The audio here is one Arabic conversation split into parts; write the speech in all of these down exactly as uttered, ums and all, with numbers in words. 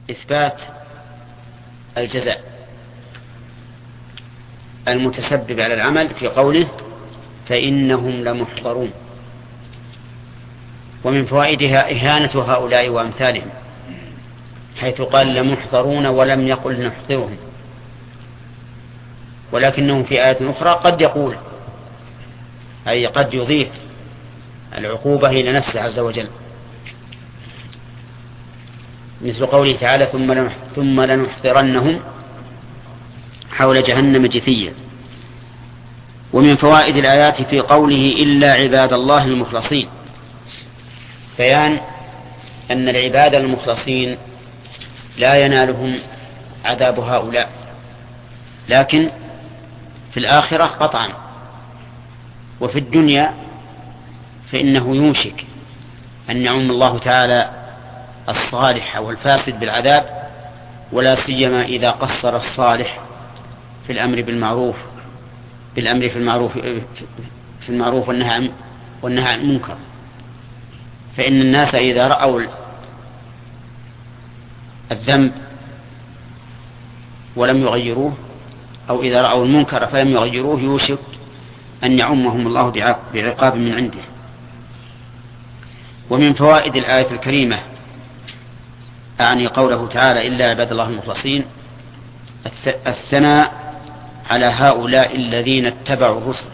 إثبات الجزاء المتسبب على العمل في قوله فإنهم لمحضرون. ومن فوائدها إهانة هؤلاء وأمثالهم، حيث قال لمحضرون ولم يقل نحضرهم، ولكنه في آية أخرى قد يقول، أي قد يضيف العقوبة إلى نفسه عز وجل، مثل قوله تعالى ثم لنحضرنهم حول جهنم جثيا. ومن فوائد الآيات في قوله إلا عباد الله المخلصين، بيان أن العباد المخلصين لا ينالهم عذاب هؤلاء، لكن في الآخرة قطعا، وفي الدنيا فإنه يوشك أن يعم الله تعالى الصالح والفاسد بالعذاب، ولا سيما إذا قصر الصالح في الأمر بالمعروف بالأمر في المعروف في المعروف والنهي والنهي عن المنكر. فإن الناس إذا رأوا الذنب ولم يغيروه، أو إذا رأوا المنكر فلم يغيروه، يوشك أن يعمهم الله بعقاب من عنده. ومن فوائد الآية الكريمة، أعني قوله تعالى إلا عباد الله المخلصين، الثناء على هؤلاء الذين اتبعوا الرسل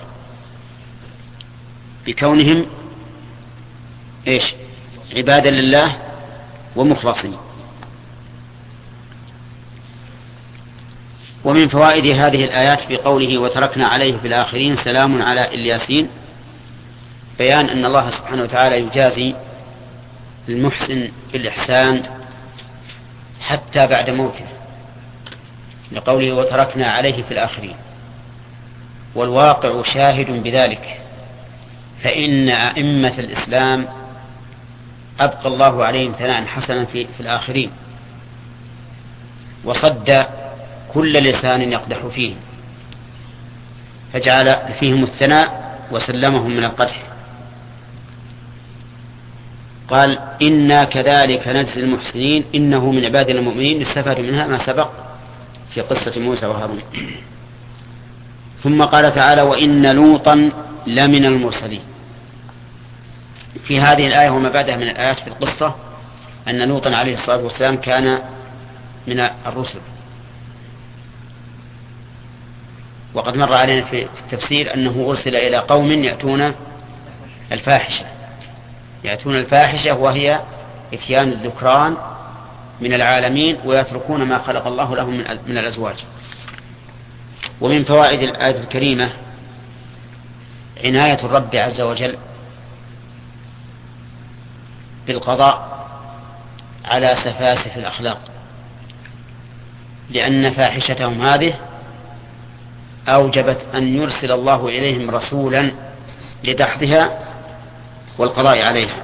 بكونهم إيش؟ عبادا لله ومخلصين. ومن فوائد هذه الآيات في قوله وتركنا عليه في الآخرين سلام على الياسين، بيان أن الله سبحانه وتعالى يجازي المحسن بالإحسان حتى بعد موته، لقوله وتركنا عليه في الآخرين، والواقع شاهد بذلك، فإن أئمة الإسلام أبقى الله عليهم ثناء حسنا في, في الآخرين، وصد كل لسان يقدح فيه، فجعل فيهم الثناء وسلمهم من القدح. قال إنا كذلك نجزي المحسنين إنه من عبادنا المؤمنين، استفاد منها ما سبق في قصة موسى وهارون. ثم قال تعالى وإن لوطا لمن المرسلين. في هذه الآية وما بعدها من الآيات في القصة أن لوطا عليه الصلاة والسلام كان من الرسل، وقد مر علينا في التفسير أنه أرسل إلى قوم يأتون الفاحشة يأتون الفاحشة وهي إتيان الذكران من العالمين ويتركون ما خلق الله لهم من الأزواج. ومن فوائد الآية الكريمة عناية الرب عز وجل بالقضاء على سفاسف الأخلاق، لأن فاحشتهم هذه أوجبت أن يرسل الله إليهم رسولا لدحضها والقضاء عليها.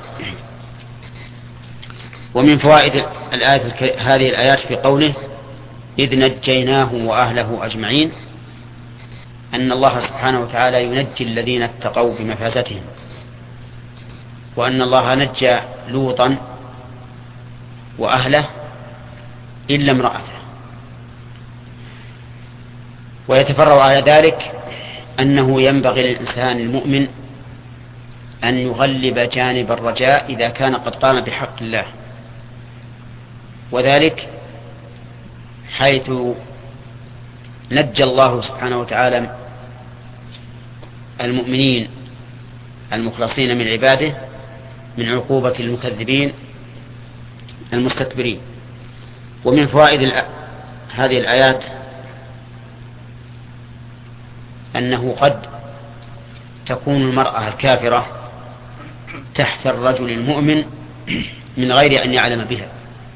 ومن فوائد الآية هذه الآيات في قوله إذ نجيناه وأهله أجمعين، أن الله سبحانه وتعالى ينجي الذين اتقوا بمفازتهم، وأن الله نجى لوطا وأهله إلا امرأته. ويتفرع على ذلك أنه ينبغي للإنسان المؤمن أن يغلب جانب الرجاء إذا كان قد قام بحق الله، وذلك حيث نجى الله سبحانه وتعالى المؤمنين المخلصين من عباده من عقوبة المكذبين المستكبرين. ومن فوائد هذه الآيات أنه قد تكون المرأة الكافرة تحت الرجل المؤمن من غير أن يعلم بها،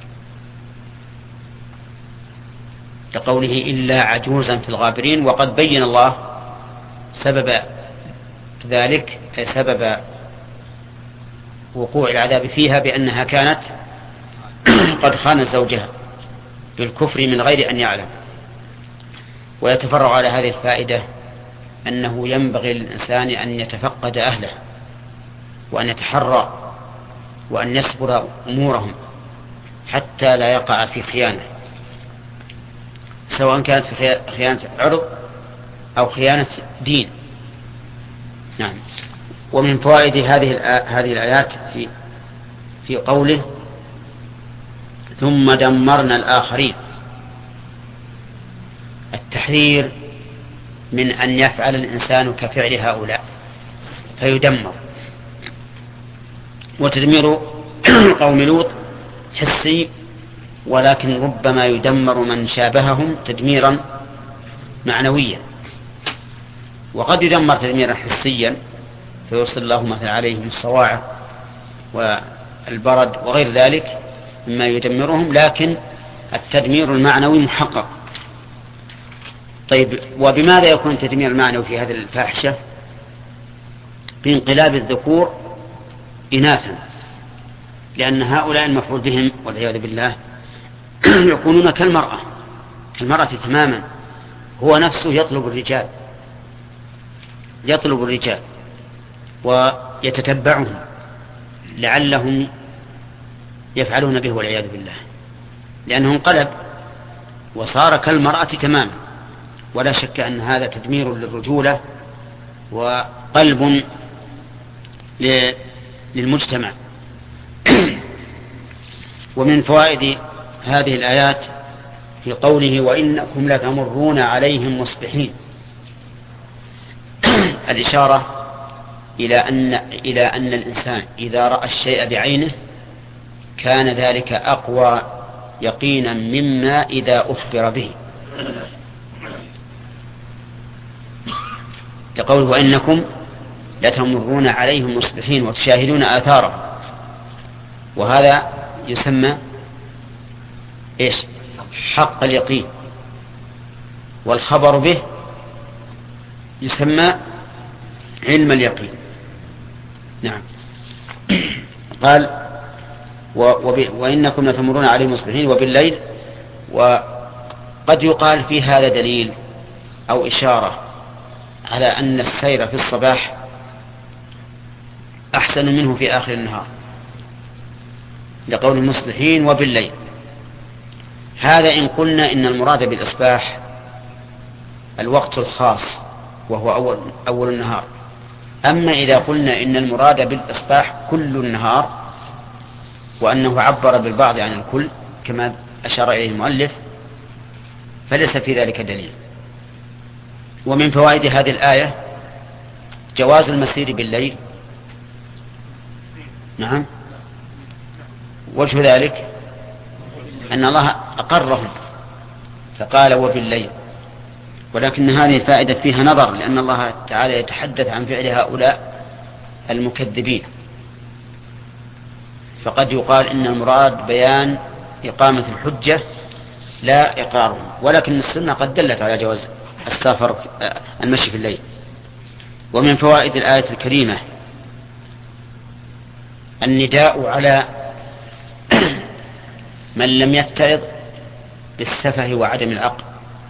لقوله إلا عجوزا في الغابرين، وقد بين الله سبب ذلك أي سبب وقوع العذاب فيها بأنها كانت قد خانت زوجها بالكفر من غير أن يعلم. ويتفرع على هذه الفائدة أنه ينبغي للإنسان أن يتفقد أهله وأن يتحرى وأن يصبر أمورهم، حتى لا يقع في خيانة، سواء كانت في خيانة عرض أو خيانة دين. نعم. ومن فوائد هذه هذه الآيات في في قوله ثم دمرنا الآخرين، التحذير من أن يفعل الإنسان كفعل هؤلاء فيدمر. وتدمير قوم لوط حسي، ولكن ربما يدمر من شابههم تدميرا معنويا، وقد يدمر تدميرا حسيا فيرسل الله مثلا عليهم الصواعق والبرد وغير ذلك مما يدمرهم، لكن التدمير المعنوي محقق. طيب، وبماذا يكون التدمير المعنوي في هذه الفاحشة؟ بانقلاب الذكور إناثا، لأن هؤلاء المفعول بهم والعياذ بالله يكونون كالمرأة كالمرأة تماما، هو نفسه يطلب الرجال يطلب الرجال ويتتبعهم لعلهم يفعلون به والعياذ بالله، لأنه انقلب وصار كالمرأة تماما. ولا شك أن هذا تدمير للرجولة وقلب للمجتمع. ومن فوائد هذه الآيات في قوله وإنكم لتمرون عليهم مصبحين، الإشارة إلى أن إلى أن الإنسان إذا رأى الشيء بعينه كان ذلك أقوى يقينا مما إذا أخبر به. لقوله وإنكم لتمرون عليهم مصبحين وتشاهدون آثارهم، وهذا يسمى إيش؟ حق اليقين، والخبر به يسمى علم اليقين. نعم. قال وإنكم لتمرون عليهم مصبحين وبالليل، وقد يقال في هذا دليل أو إشارة على أن السير في الصباح أحسن منه في آخر النهار، لقول المصبحين وبالليل. هذا إن قلنا إن المراد بالإصباح الوقت الخاص وهو أول, أول النهار. أما إذا قلنا إن المراد بالإصباح كل النهار، وأنه عبر بالبعض عن الكل كما أشار إليه المؤلف، فليس في ذلك دليل. ومن فوائد هذه الآية جواز المسير بالليل. نعم. وجه ذلك أن الله أقرهم فقال وبالليل، ولكن هذه الفائدة فيها نظر، لأن الله تعالى يتحدث عن فعل هؤلاء المكذبين، فقد يقال إن المراد بيان إقامة الحجة لا إقرارهم، ولكن السنة قد دلت على جواز السفر المشي في الليل. ومن فوائد الآية الكريمة النداء على من لم يتعظ بالسفه وعدم العقل،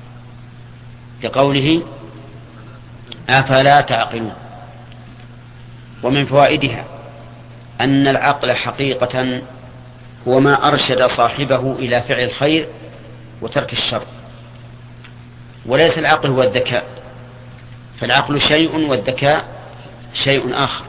لقوله أفلا تعقلون. ومن فوائدها أن العقل حقيقة هو ما أرشد صاحبه إلى فعل الخير وترك الشر، وليس العقل هو الذكاء، فالعقل شيء والذكاء شيء آخر.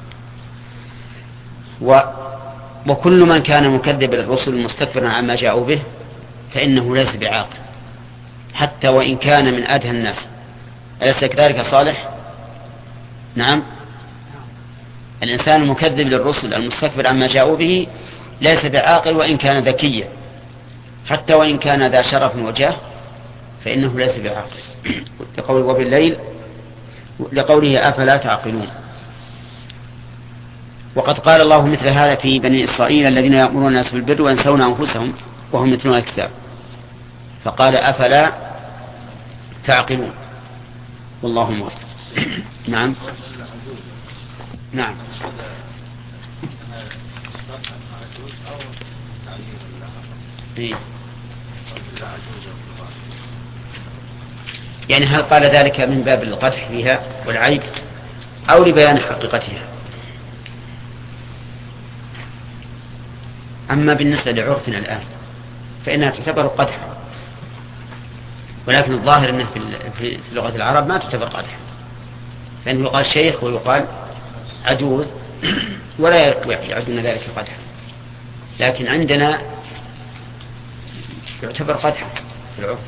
و وكل من كان مكذب للرسل مستكبرا عما جاءوا به فإنه ليس بعاقل، حتى وإن كان من أدهى الناس. أليس كذلك صالح؟ نعم. الإنسان المكذب للرسل المستكبر عما جاءوا به ليس بعاقل وإن كان ذكيا، حتى وإن كان ذا شرف وجاه فإنه ليس بعاقل. لقوله وبالليل، لقوله أفلا تعقلون. وقد قال الله مثل هذا في بني إسرائيل الذين يأمرون الناس بالبر وينسون أنفسهم وهم يتلون الكتاب، فقال أفلا تعقلون. والله موفق. نعم. نعم. إيه؟ يعني هل قال ذلك من باب القدح فيها والعيب أو لبيان حقيقتها؟ أما بالنسبة لعرفنا الآن فإنها تعتبر قدحا، ولكن الظاهر أنه في لغة العرب ما تعتبر قدحا، فإنه يقال شيخ ويقال عجوز ولا يعدون ذلك قدحا، لكن عندنا يعتبر قدحا في العرف.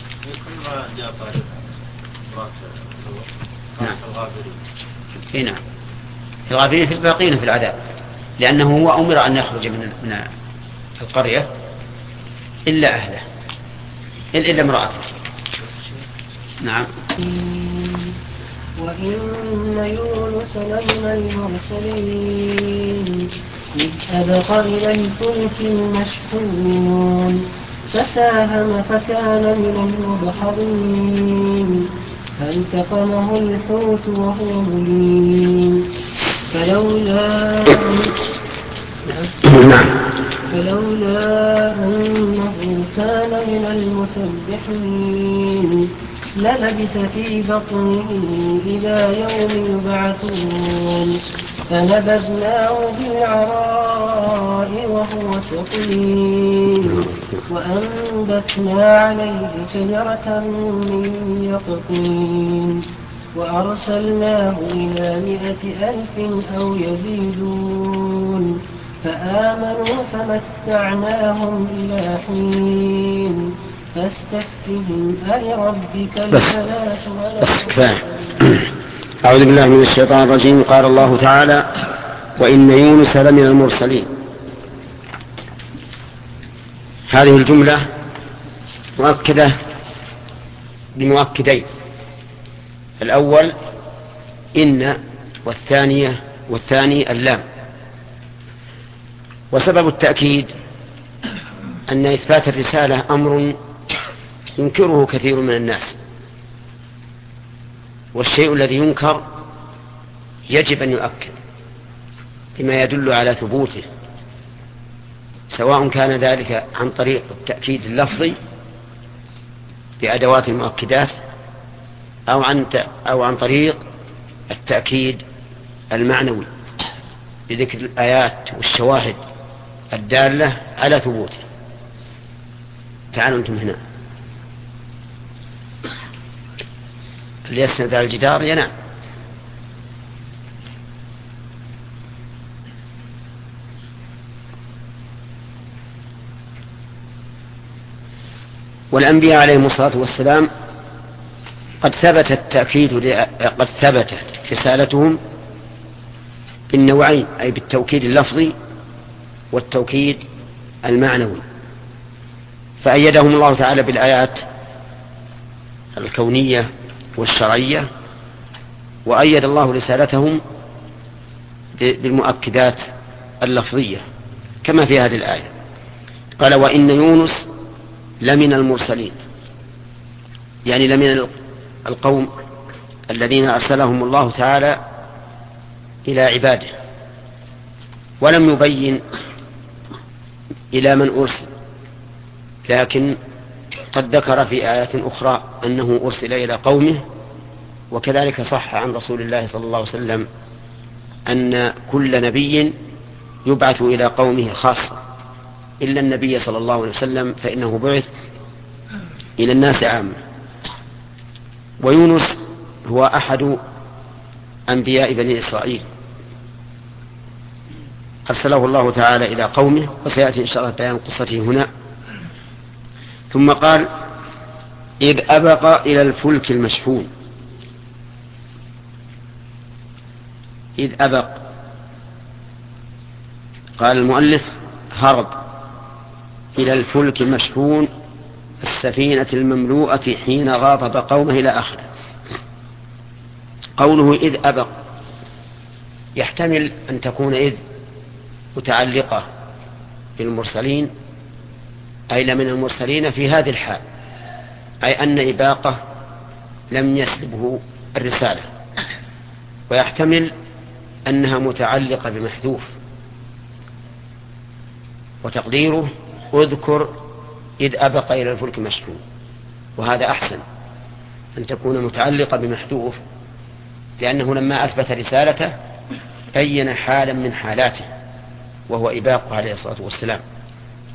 نعم. في نعم في الغابرين في الباقين في العذاب، لأنه هو أمر أن يخرج من من القرية إلا أهله إلا امرأته. نعم. وإن يونس لمن المرسلين إذ أبق إلى الفلك المشحون فساهم فكان من المدحضين فالتقمه الحوت وهو مليم فلولا فلولا أنه كان من المسبحين للبث في بطنه إلى يوم يبعثون فنبذناه بالعراء وهو سقيم وأنبتنا عليه شجرة من يقطين وأرسلناه إلى مائة ألف أو يزيدون فآمنوا فمتعناهم إلى حين فاستفتهم ألربك البنات ولهم. أعوذ بالله من الشيطان الرجيم. قال الله تعالى: وإن يونس لمن المرسلين. هذه الجملة مؤكدة بمؤكدين: الأول إن، والثانية والثاني اللام. وسبب التأكيد أن إثبات الرسالة أمر ينكره كثير من الناس، والشيء الذي ينكر يجب أن يؤكد بما يدل على ثبوته، سواء كان ذلك عن طريق التأكيد اللفظي بأدوات المؤكدات أو عن أو عن طريق التأكيد المعنوي بذكر الآيات والشواهد الدالة على ثبوته. تعالوا أنتم هنا، اللي يسند على الجدار ينام. والأنبياء عليهم الصلاة والسلام قد ثبت التأكيد قد ثبتت رسالتهم بالنوعين، أي بالتوكيد اللفظي والتوكيد المعنوي، فأيدهم الله تعالى بالآيات الكونية والشرعية، وأيد الله رسالتهم بالمؤكدات اللفظية كما في هذه الآية. قال: وإن يونس لمن المرسلين، يعني لمن القوم الذين أرسلهم الله تعالى إلى عباده، ولم يبين إلى من أرسل، لكن قد ذكر في آيات أخرى أنه أرسل إلى قومه. وكذلك صح عن رسول الله صلى الله عليه وسلم أن كل نبي يبعث إلى قومه خاصة، إلا النبي صلى الله عليه وسلم فإنه بعث إلى الناس عامة. ويونس هو أحد أنبياء بني إسرائيل، أرسله الله تعالى إلى قومه، وسيأتي إن شاء الله بيان قصته هنا. ثم قال: إذ أبق إلى الفلك المشحون. إذ أبق، قال المؤلف: هرب إلى الفلك المشحون، السفينة المملوءة حين غاضب قومه إلى آخره. قوله إذ أبق يحتمل أن تكون إذ متعلقة بالمرسلين، أي لمن المرسلين في هذه الحال، أي أن إباقة لم يسلبه الرسالة. ويحتمل أنها متعلقة بمحذوف، وتقديره اذكر إذ أبق إلى الفلك المشحون، وهذا أحسن أن تكون متعلقة بمحذوف، لأنه لما أثبت رسالته بين حالا من حالاته وهو إباقه عليه الصلاة والسلام.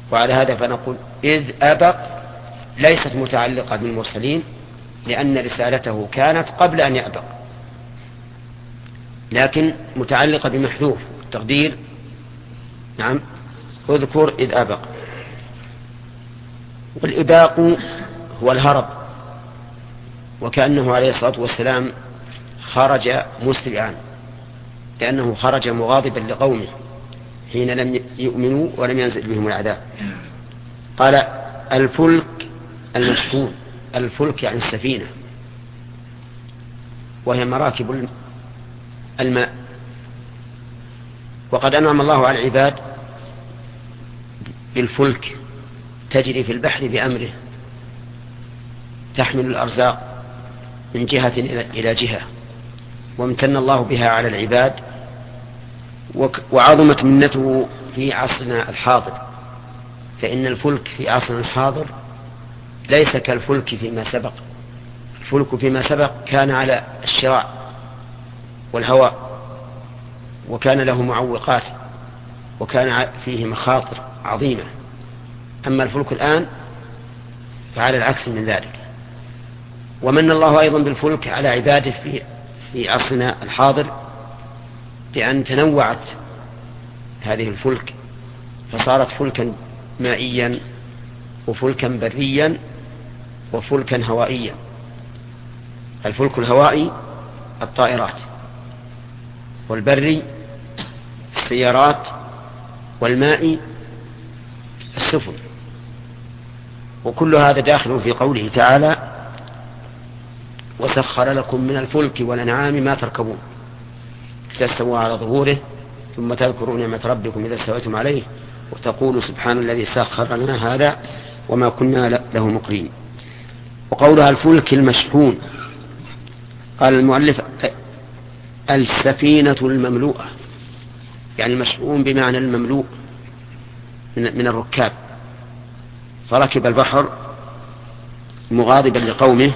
وعلى هذا فنقول إذ أبق ليست متعلقة بالمرسلين، لأن رسالته كانت قبل أن يأبق، لكن متعلقة بمحذوف التقدير. نعم، اذكر إذ أبق. والإباق هو الهرب، وكأنه عليه الصلاة والسلام خرج مسرعا، لأنه خرج مغاضبا لقومه حين لم يؤمنوا ولم ينزل بهم العذاب. قال الفلك المشحون، الفلك يعني السفينة، وهي مراكب الماء. وقد أنعم الله على العباد بالفلك تجري في البحر بأمره، تحمل الأرزاق من جهة إلى جهة، وامتن الله بها على العباد، وعظمت منته في عصرنا الحاضر، فإن الفلك في عصرنا الحاضر ليس كالفلك فيما سبق. الفلك فيما سبق كان على الشراع والهواء، وكان له معوقات، وكان فيه مخاطر عظيمة. أما الفلك الآن فعلى العكس من ذلك. ومن الله أيضا بالفلك على عباده في في عصرنا الحاضر، بأن تنوعت هذه الفلك فصارت فلكا مائيا وفلكا بريا وفلكا هوائيا. الفلك الهوائي الطائرات، والبري السيارات، والماء السفن. وكل هذا داخل في قوله تعالى وسخر لكم من الفلك والأنعام ما تركبون تستووا على ظهوره ثم تذكروا نعمة ربكم إذا استويتم عليه وتقولوا سبحان الذي سخر لنا هذا وما كنا له مقرين. وقولها الفلك المشحون، قال المؤلف السفينة المملوءة، يعني المشحون بمعنى المملوء من الركاب. فركب البحر مغاضبا لقومه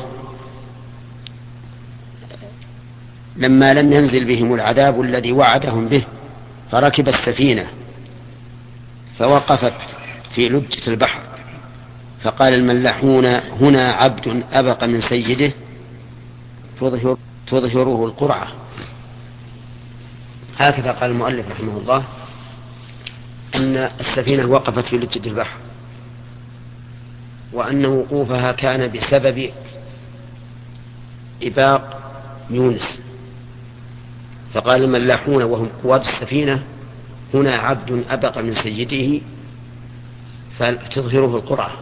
لما لم ينزل بهم العذاب الذي وعدهم به، فركب السفينة فوقفت في لجة البحر، فقال الملاحون هنا عبد أبق من سيده تظهر تظهره القرعة. هكذا قال المؤلف رحمه الله أن السفينة وقفت في لجة البحر، وأن وقوفها كان بسبب إباق يونس. فقال الملاحون وهم قواد السفينة هنا عبد أبق من سيده فتظهره القرعة.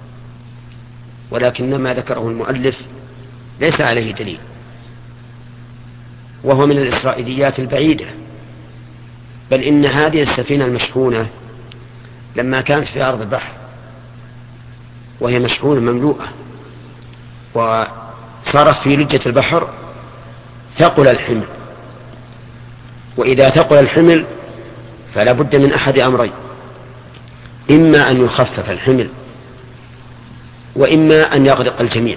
ولكن ما ذكره المؤلف ليس عليه دليل، وهو من الإسرائيليات البعيدة. بل إن هذه السفينة المشحونة لما كانت في أرض البحر وهي مشحونة مملوءة وصارت في لجة البحر ثقل الحمل، وإذا ثقل الحمل فلا بد من أحد أمرين: إما أن يخفف الحمل وإما أن يغرق الجميع.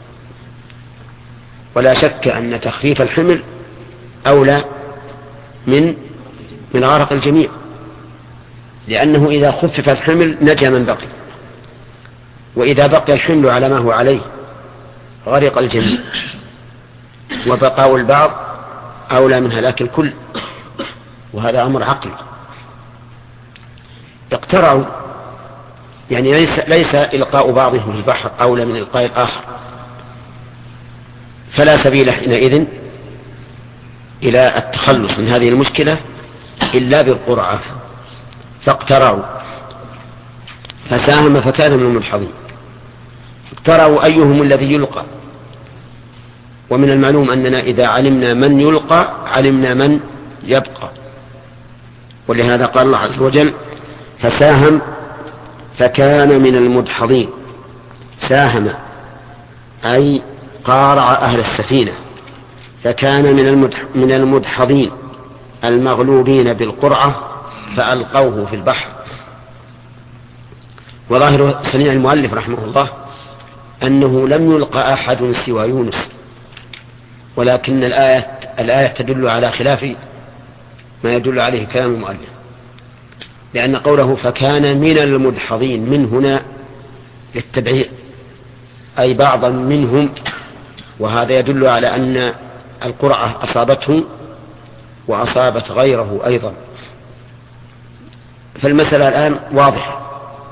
ولا شك أن تخفيف الحمل أولى من من غرق الجميع، لأنه إذا خفف الحمل نجا من بقي، وإذا بقي الحمل على ما هو عليه غرق الجميع، وبقاء البعض أولى من هلاك الكل، وهذا أمر عقلي. اقترعوا يعني ليس, ليس إلقاء بعضهم في البحر أولى من إلقاء الآخر، فلا سبيل حينئذ إلى التخلص من هذه المشكلة إلا بالقرعة. فاقترعوا فساهم فكان من المدحضين. اقترعوا أيهم الذي يلقى، ومن المعلوم أننا إذا علمنا من يلقى علمنا من يبقى، ولهذا قال الله عز وجل فساهم فكان من المدحضين. ساهم أي قارع أهل السفينة، فكان من من المدحضين المغلوبين بالقرعة فألقوه في البحر. وظاهر صنيع المؤلف رحمه الله أنه لم يلقى أحد سوى يونس، ولكن الآية, الآية تدل على خلاف ما يدل عليه كلام المؤلف. لأن قوله فكان من المدحضين من هنا للتبعير أي بعضا منهم، وهذا يدل على أن القرعة أصابته وأصابت غيره أيضا. فالمسألة الآن واضحة،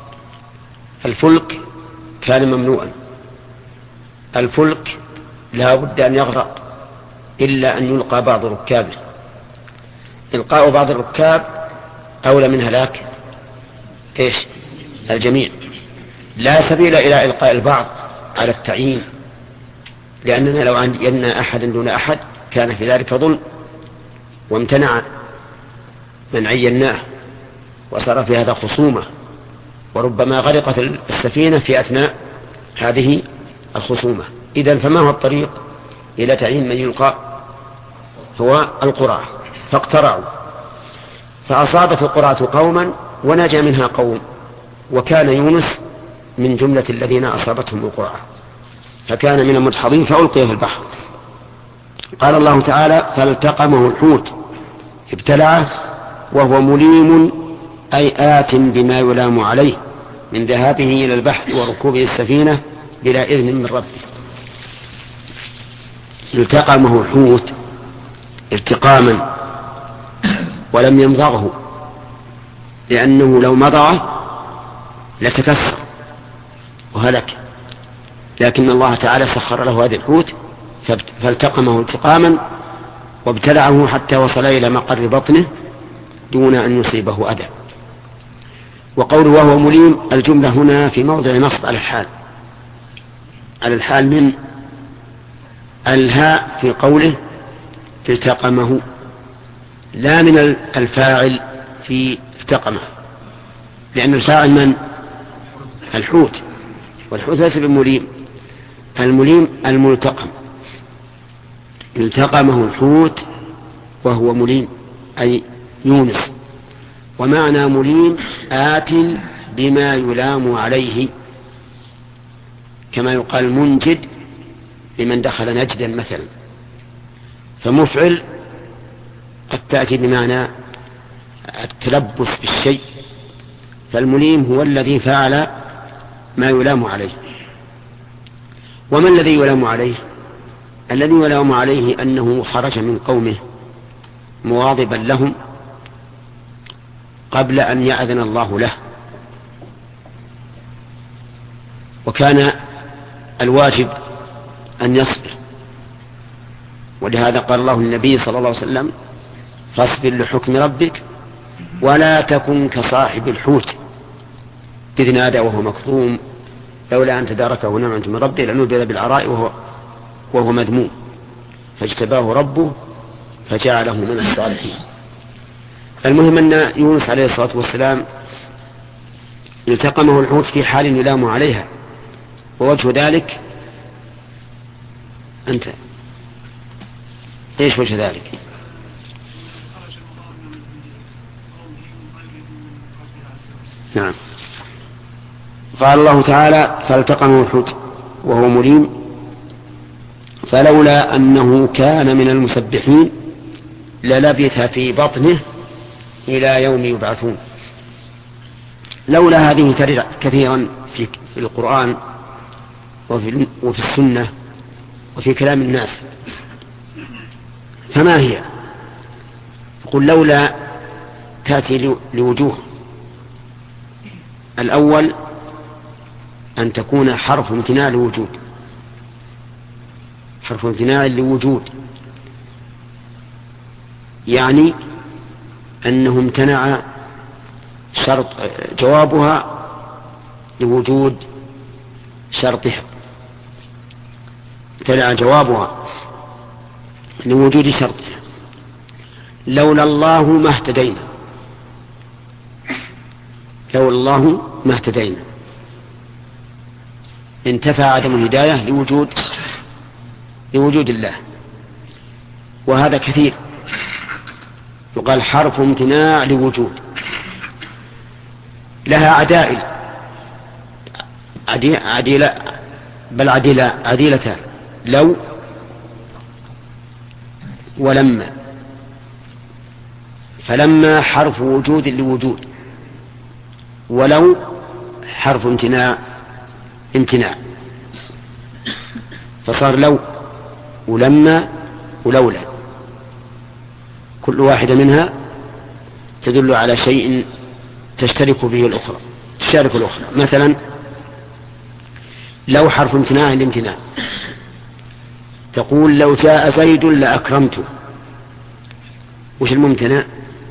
الفلك كان ممنوعا، الفلك لا بد أن يغرق إلا أن يلقى بعض ركابه، إلقاء بعض الركاب أولى من هلاك إيش الجميع. لا سبيل إلى إلقاء البعض على التعيين، لأننا لو عينا أحدا دون أحد كان في ذلك ظلم، وامتنع من عيناه وصار في هذا خصومة، وربما غرقت السفينة في أثناء هذه الخصومة. إذن فما هو الطريق إلى تعيين من يلقى؟ هو القرعة. فاقترعوا فأصابت القرعة قوما ونجا منها قوم، وكان يونس من جملة الذين أصابتهم القرعة، فكان من المدحضين فألقي في البحر. قال الله تعالى فالتقمه الحوت ابتلعه وهو مليم أي آت بما يلام عليه من ذهابه إلى البحر وركوبه السفينة بلا إذن من ربه. التقمه الحوت التقاما ولم يمضغه، لأنه لو مضغه لتكسر وهلك، لكن الله تعالى سخر له هذا الحوت فالتقمه التقاما وابتلعه حتى وصل إلى مقر بطنه دون أن يصيبه أذى. وقوله وهو مليم الجملة هنا في موضع نصب على الحال، على الحال من الهاء في قوله التقمه، لا من الفاعل في التقمه، لأن الفاعل من الحوت، والحوت ليس بمليم، المليم الملتقم. التقمه الحوت وهو مليم أي يونس. ومعنى مليم آت بما يلام عليه، كما يقال منجد لمن دخل نجدا مثلا، فمفعل قد تأتي بمعنى التلبس بالشيء، فالمليم هو الذي فعل ما يلام عليه. وما الذي يلام عليه؟ الذي يلام عليه أنه خرج من قومه مواظبا لهم قبل أن يأذن الله له، وكان الواجب أن يصبر، ولهذا قال الله للنبي صلى الله عليه وسلم فاصبر لحكم ربك ولا تكن كصاحب الحوت إذ نادى وهو مكظوم لولا أن تداركه نعمة من ربه لنبذ بالعراء وهو, وهو مذموم فاجتباه ربه فجعله من الصالحين. المهم أن يونس عليه الصلاة والسلام التقمه الحوت في حال يلام عليها، ووجه ذلك أنت إيش وجه ذلك؟ نعم. قال الله تعالى فالتقمه الحوت وهو مليم فلولا أنه كان من المسبحين للبث في بطنه إلى يوم يبعثون. لولا هذه ترد كثيرا في القرآن وفي, وفي السنة وفي كلام الناس، فما هي؟ قل لولا تأتي لوجوه. الأول أن تكون حرف امتناع لوجود، حرف امتناع لوجود يعني أنه امتنع شرط جوابها لوجود شرطها، امتنع جوابها لوجود شرطها. لولا الله ما اهتدينا، لولا الله ما اهتدينا، انتفى عدم الهداية لوجود لوجود الله. وهذا كثير، يقال حرف امتناع لوجود، لها عدائل عديلة بل عديلة عديلتان لو ولما. فلما حرف وجود لوجود ولو حرف امتناع امتناع فصار لو ولما ولولا، كل واحدة منها تدل على شيء تشترك به الأخرى تشارك الأخرى. مثلا لو حرف امتناع الامتناع، تقول لو جاء زيد لأكرمته. وش الممتنع؟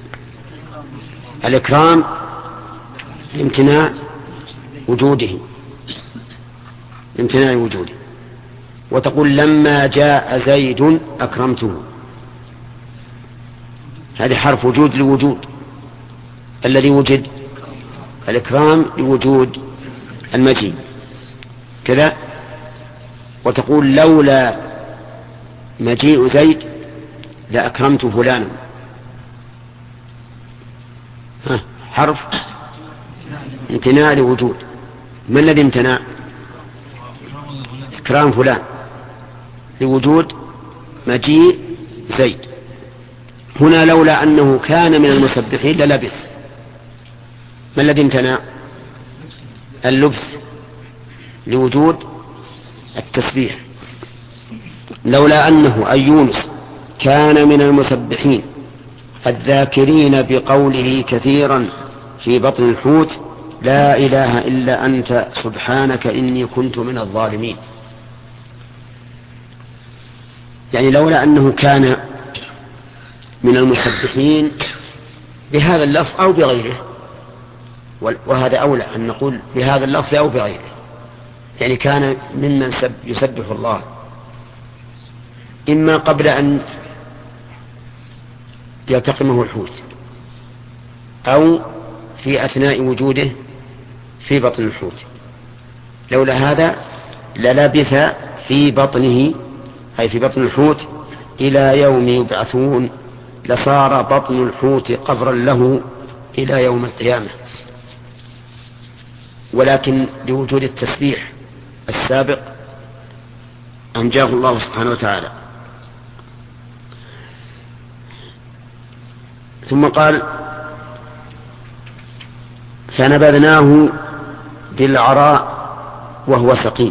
الإكرام امتناع وجوده امتناع وجوده. وتقول لما جاء زيد أكرمته، هذا حرف وجود لوجود، الذي وجد الإكرام لوجود المجيء كذا. وتقول لولا مجيء زيد لأكرمت فلانا، حرف امتناع لوجود. ما الذي امتنع؟ إكرام فلان لوجود مجيء زيد. هنا لولا أنه كان من المسبحين للبث. ما الذي امتنع؟ اللبس لوجود التسبيح. لولا أنه أي يونس كان من المسبحين الذاكرين بقوله كثيرا في بطن الحوت لا إله إلا أنت سبحانك إني كنت من الظالمين. يعني لولا أنه كان من المسبحين بهذا اللفظ أو بغيره، وهذا أولى أن نقول بهذا اللفظ أو بغيره، يعني كان ممن يسبح الله إما قبل أن يلتقمه الحوت أو في أثناء وجوده في بطن الحوت. لولا هذا للبث في بطنه أي في بطن الحوت إلى يوم يبعثون، لصار بطن الحوت قبرا له إلى يوم القيامة. ولكن لوجود التسبيح السابق أنجاه الله سبحانه وتعالى. ثم قال فنبذناه بالعراء وهو سقيم.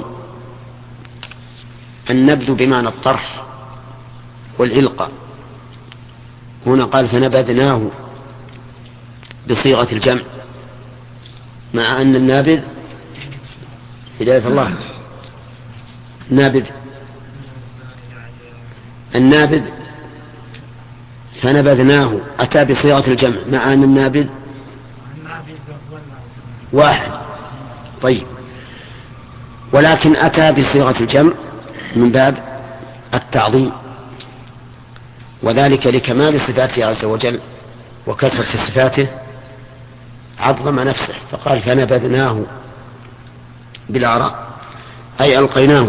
النبذ بمعنى الطرح والإلقاء. هنا قال فنبذناه بصيغة الجمع، مع أن النابذ هداية الله نابذ النابذ فنبذناه أتى بصيغة الجمع مع أن النابذ واحد. طيب، ولكن أتى بصيغة الجمع من باب التعظيم، وذلك لكمال صفاته عز وجل وكثرة صفاته عظم نفسه، فقال فنبذناه بالعراء أي ألقيناه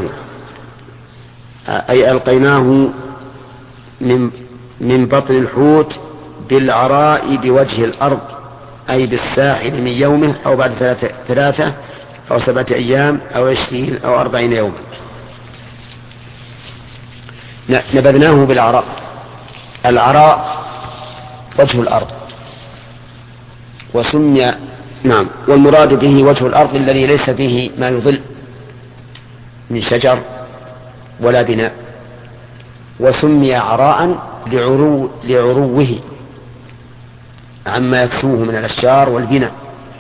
أي ألقيناه من من بطن الحوت بالعراء بوجه الأرض أي بالساحل من يومه أو بعد ثلاثة, ثلاثة أو سبعة أيام أو عشرين أو أربعين يوما. نبذناه بالعراء. العراء وجه الأرض، وسمي نعم والمراد به وجه الأرض الذي ليس فيه ما يظل من شجر ولا بناء، وسمي عراء لعرو لعروه عما يكسوه من الأشجار والبناء.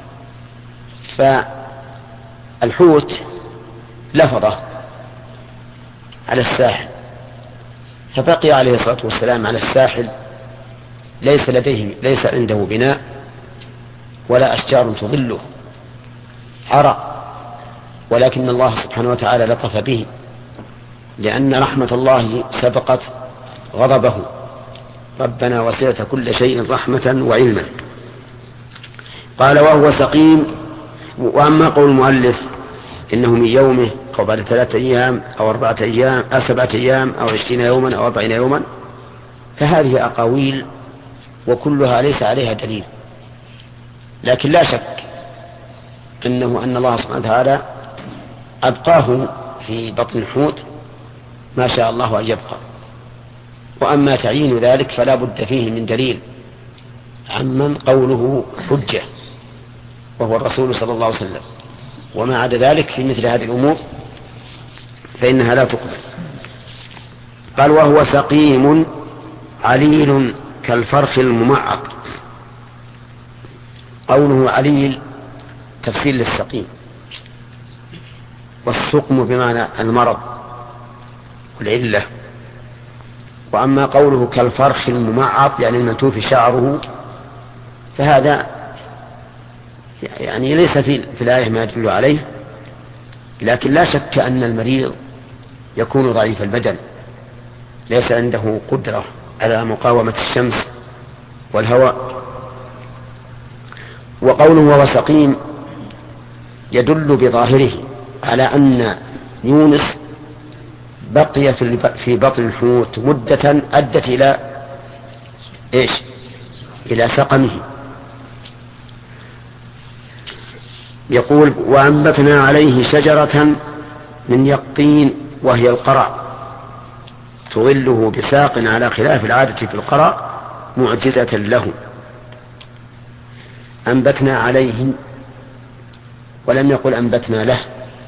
فالحوت لفظه على الساحل، فبقي عليه الصلاة والسلام على الساحل ليس لديه ليس عنده بناء ولا أشجار تظله، عرى، ولكن الله سبحانه وتعالى لطف به لأن رحمة الله سبقت غضبه. ربنا وسعت كل شيء رحمة وعلما. قال وهو سقيم. وأما قول المؤلف إنه من يومه أو بعد ثلاثة أيام أو أربعة أيام أو سبعة أيام أو عشرين يوما أو أربعين يوما، فهذه أقاويل وكلها ليس عليها دليل، لكن لا شك إنه أن الله سبحانه وتعالى أبقاه في بطن الحوت ما شاء الله أن يبقى. وأما تعيين ذلك فلا بد فيه من دليل عمن قوله حجة، وهو الرسول صلى الله عليه وسلم، وما عدا ذلك في مثل هذه الأمور فإنها لا تقبل. قال وهو سقيم عليل كالفرخ الممعق. قوله عليل تفسير للسقيم، والسقم بمعنى المرض والعلة. وأما قوله كالفرخ الممعق يعني المنتوف شعره فهذا يعني ليس في, في الآية ما يدل عليه، لكن لا شك أن المريض يكون ضعيف البدن ليس عنده قدرة على مقاومة الشمس والهواء. وقوله وهو سقيم يدل بظاهره على أن يونس بقي في بطن الحوت مدة أدت إلى إيش؟ إلى سقمه. يقول وأنبتنا عليه شجرة من يقطين وهي القرع تظله بساق على خلاف العادة في القرع معجزة له. أنبتنا عليه ولم يقل أنبتنا له،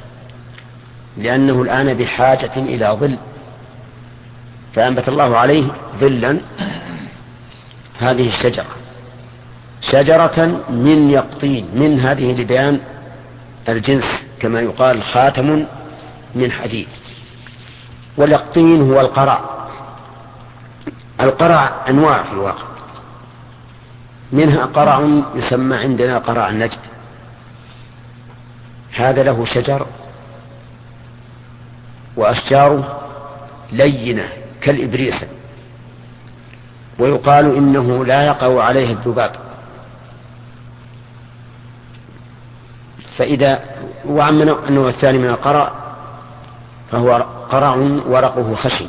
لأنه الآن بحاجة إلى ظل، فأنبت الله عليه ظلا هذه الشجرة، شجرة من يقطين، من هذه لبيان الجنس كما يقال خاتم من حديد. واليقطين هو القرع. القرع أنواع في الواقع، منها قرع يسمى عندنا قرع النجد، هذا له شجر وأشجاره لينة كالإبريسة، ويقال إنه لا يقع عليه الذباب. فإذا وعمنا النوع الثاني من القرع فهو قرع ورقه خشن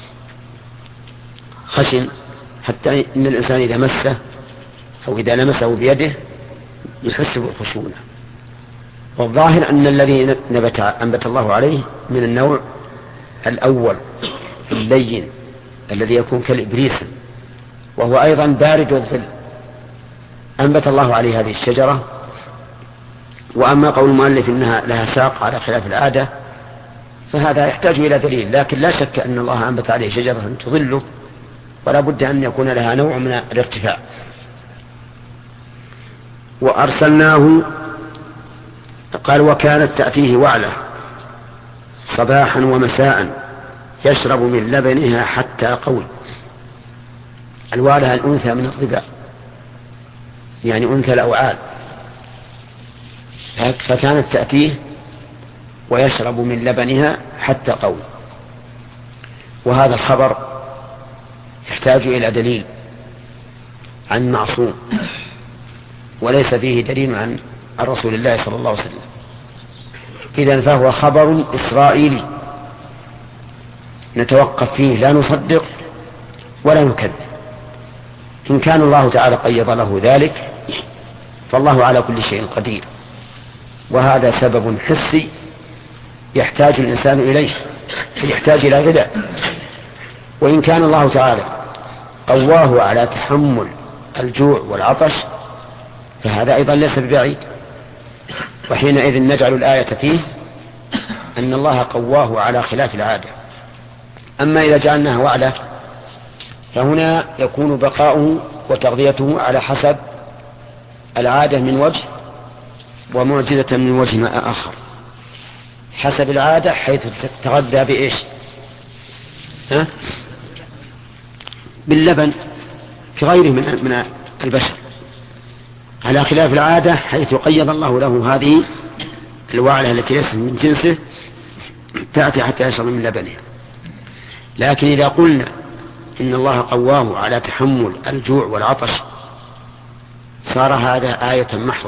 خشن حتى إن الإنسان إذا مسه أو إذا لمسه بيده يحس بالخشونة. والظاهر أن الذي نبت أنبت الله عليه من النوع الأول اللين الذي يكون كالإبريس، وهو أيضا بارد الظل، أنبت الله عليه هذه الشجرة. وأما قول المؤلف إنها لها ساق على خلاف العادة فهذا يحتاج إلى دليل، لكن لا شك أن الله أنبت عليه شجرة تظله ولا بد أن يكون لها نوع من الارتفاع. وأرسلناه قال وكانت تأتيه وعلة صباحا ومساء يشرب من لبنها حتى قوي. الوعلة الأنثى من الضباء يعني أنثى الأوعال، فكانت تأتيه ويشرب من لبنها حتى قوي. وهذا الخبر يحتاج إلى دليل عن معصوم، وليس فيه دليل عن رسول الله صلى الله عليه وسلم، إذن فهو خبر إسرائيلي نتوقف فيه، لا نصدق ولا نكذب. إن كان الله تعالى قيض له ذلك فالله على كل شيء قدير، وهذا سبب حسي يحتاج الإنسان إليه، يحتاج إلى غذاء. وإن كان الله تعالى قواه على تحمل الجوع والعطش فهذا أيضا ليس ببعيد، وحينئذ نجعل الآية فيه أن الله قواه على خلاف العادة. أما إذا جعلناها وعلة فهنا يكون بقاؤه وتغذيته على حسب العادة من وجه، ومعجزة من وجه ما آخر. حسب العادة حيث تتغذى بإيش؟ ها؟ باللبن كغيره من من البشر، على خلاف العادة حيث قيض الله له هذه الوعلة التي ليست من جنسه تأتي حتى يشرب من لبنها. لكن إذا قلنا إن الله قواه على تحمل الجوع والعطش صار هذا آية محضة،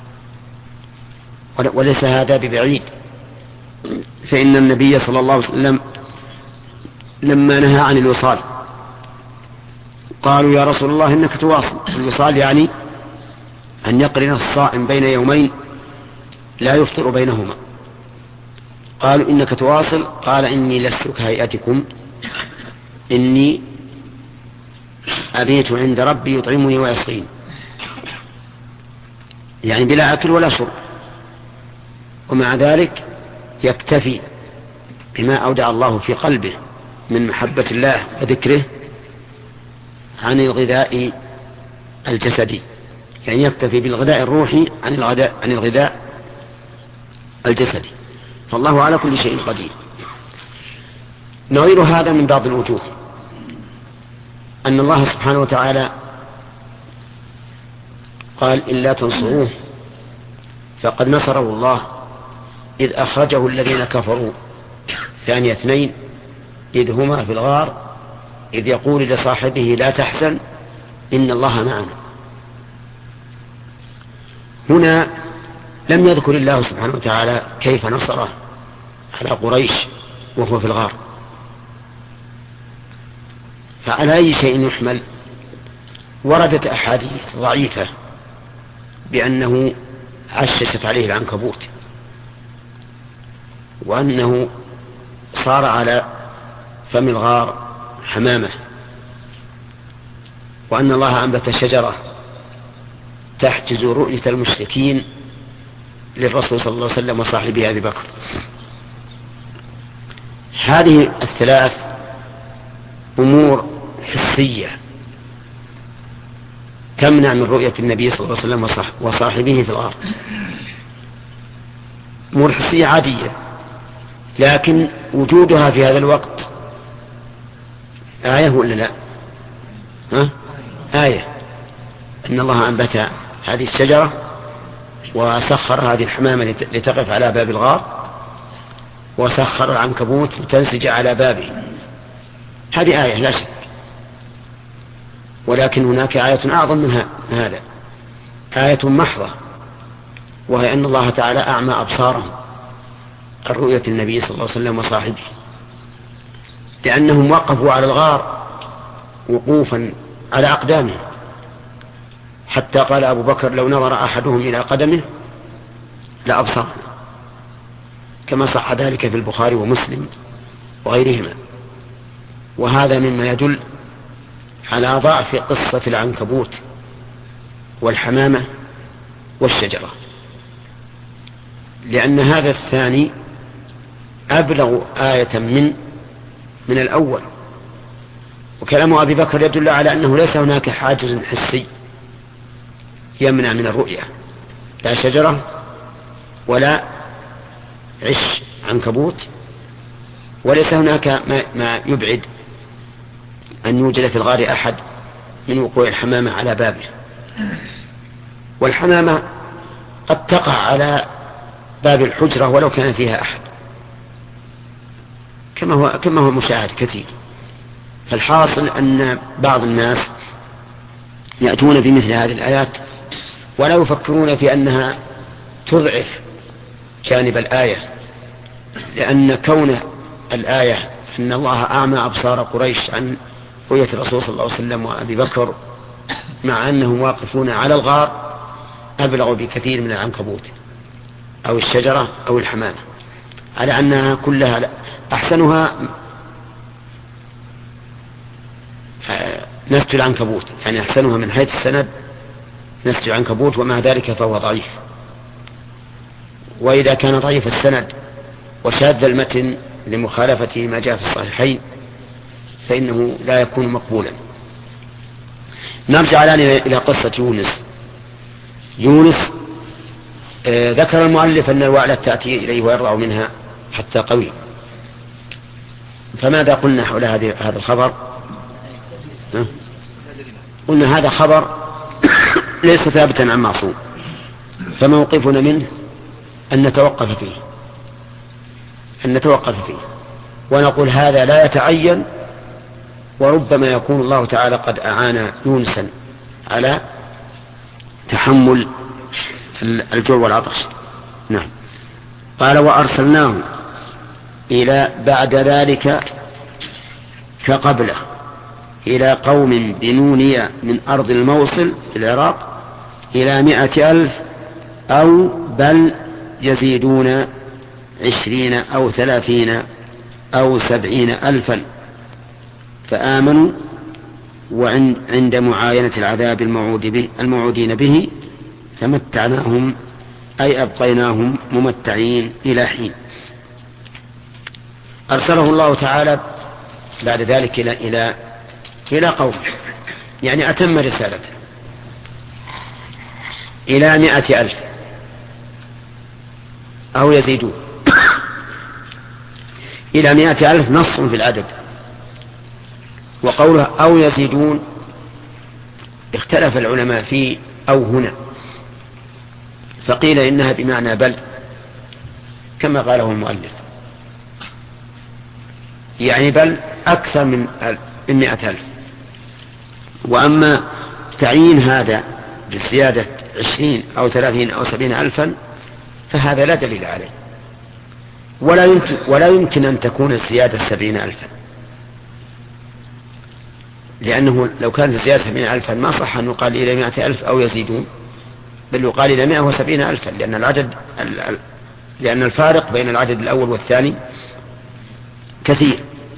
وليس هذا ببعيد. فإن النبي صلى الله عليه وسلم لما نهى عن الوصال قالوا يا رسول الله إنك تواصل. الوصال يعني أن يقرن الصائم بين يومين لا يفطر بينهما. قالوا إنك تواصل، قال إني لست كهيئتكم، إني أبيت عند ربي يطعمني ويسقين. يعني بلا أكل ولا شرب، ومع ذلك يكتفي بما أودع الله في قلبه من محبة الله وذكره عن الغذاء الجسدي، يعني يكتفي بالغذاء الروحي عن الغذاء, عن الغذاء الجسدي. فالله على كل شيء قدير. نظير هذا من بعض الوجوه أن الله سبحانه وتعالى قال إلا تنصروه فقد نصره الله إذ أخرجه الذين كفروا ثاني اثنين إذ هما في الغار إذ يقول لصاحبه لا تحزن إن الله معنا. هنا لم يذكر الله سبحانه وتعالى كيف نصره على قريش وهو في الغار، فعلى أي شيء يحمل؟ وردت أحاديث ضعيفة بأنه عششت عليه العنكبوت، وأنه صار على فم الغار حمامة، وأن الله أنبت شجرة تحجز رؤية المشركين للرسول صلى الله عليه وسلم وصاحبه أبي بكر. هذه الثلاث أمور حسية تمنع من رؤية النبي صلى الله عليه وسلم وصاحبه في الغار، أمور حسية عادية، لكن وجودها في هذا الوقت آية ولا لا؟ ها؟ آية. أن الله أنبت هذه الشجرة وسخر هذه الحمامة لتقف على باب الغار، وسخر العنكبوت لتنسج على بابه. هذه آية لا شك، ولكن هناك آية أعظم من هذا، آية محضة، وهي أن الله تعالى أعمى أبصارهم عن رؤية النبي صلى الله عليه وسلم وصاحبه، لأنهم وقفوا على الغار وقوفا على أقدامهم، حتى قال أبو بكر لو نظر أحدهم إلى قدمه لأبصرنا، كما صح ذلك في البخاري ومسلم وغيرهما. وهذا مما يدل على ضعف قصة العنكبوت والحمامة والشجرة، لأن هذا الثاني أبلغ آية من من الأول. وكلام أبي بكر يدل على أنه ليس هناك حاجز حسي يمنع من الرؤية، لا شجرة ولا عش عنكبوت، وليس هناك ما, ما يبعد أن يوجد في الغار أحد من وقوع الحمامة على بابه. والحمامة قد تقع على باب الحجرة ولو كان فيها أحد، كما هو, كما هو مشاهد كثير. فالحاصل أن بعض الناس يأتون في مثل هذه الآيات ولا يفكرون في أنها تضعف جانب الآية، لأن كون الآية أن الله أعمى أبصار قريش عن رؤية الرسول صلى الله عليه وسلم وأبي بكر مع أنهم واقفون على الغار أبلغ بكثير من العنكبوت أو الشجرة أو الحمامة، على أنها كلها أحسنها نسج العنكبوت، يعني أحسنها من حيث السند نسج العنكبوت، ومع ذلك فهو ضعيف. وإذا كان ضعيف السند وشاذ المتن لمخالفة ما جاء في الصحيحين فإنه لا يكون مقبولا. نرجع الآن إلى قصة يونس. يونس آه ذكر المؤلف أن الوعلة تأتي إليه ويرضع منها حتى قوي. فماذا قلنا حول هذا الخبر؟ قلنا هذا خبر ليس ثابتا عن معصوم، فموقفنا منه أن نتوقف فيه أن نتوقف فيه ونقول هذا لا يتعين، وربما يكون الله تعالى قد أعان يونسا على تحمل الجوع والعطش. نعم. قال وأرسلناه إلى بعد ذلك كقبله إلى قوم بنونية من أرض الموصل في العراق إلى مائة ألف أو بل يزيدون عشرين أو ثلاثين أو سبعين ألفا فآمنوا، وعند معاينة العذاب الموعود به الموعودين به فمتعناهم أي أبقيناهم ممتعين إلى حين. أرسله الله تعالى بعد ذلك إلى إلى إلى قوم، يعني أتم رسالته إلى مائة ألف أو يزيدون. إلى مائة ألف نص في العدد، وقوله أو يزيدون اختلف العلماء في أو هنا، فقيل إنها بمعنى بل كما قاله المؤلف، يعني بل أكثر من مائة ألف. وأما تعيين هذا بالزيادة عشرين أو ثلاثين أو سبعين ألفا فهذا لا دليل عليه، ولا يمكن, ولا يمكن أن تكون الزيادة سبعين ألفا، لأنه لو كانت الزيادة سبعين ألفا ما صح أن يقال إلى مائة ألف أو يزيدون، بل يقال إلى مائة وسبعين ألفا، لأن العدد لأن الفارق بين العدد الأول والثاني كثير.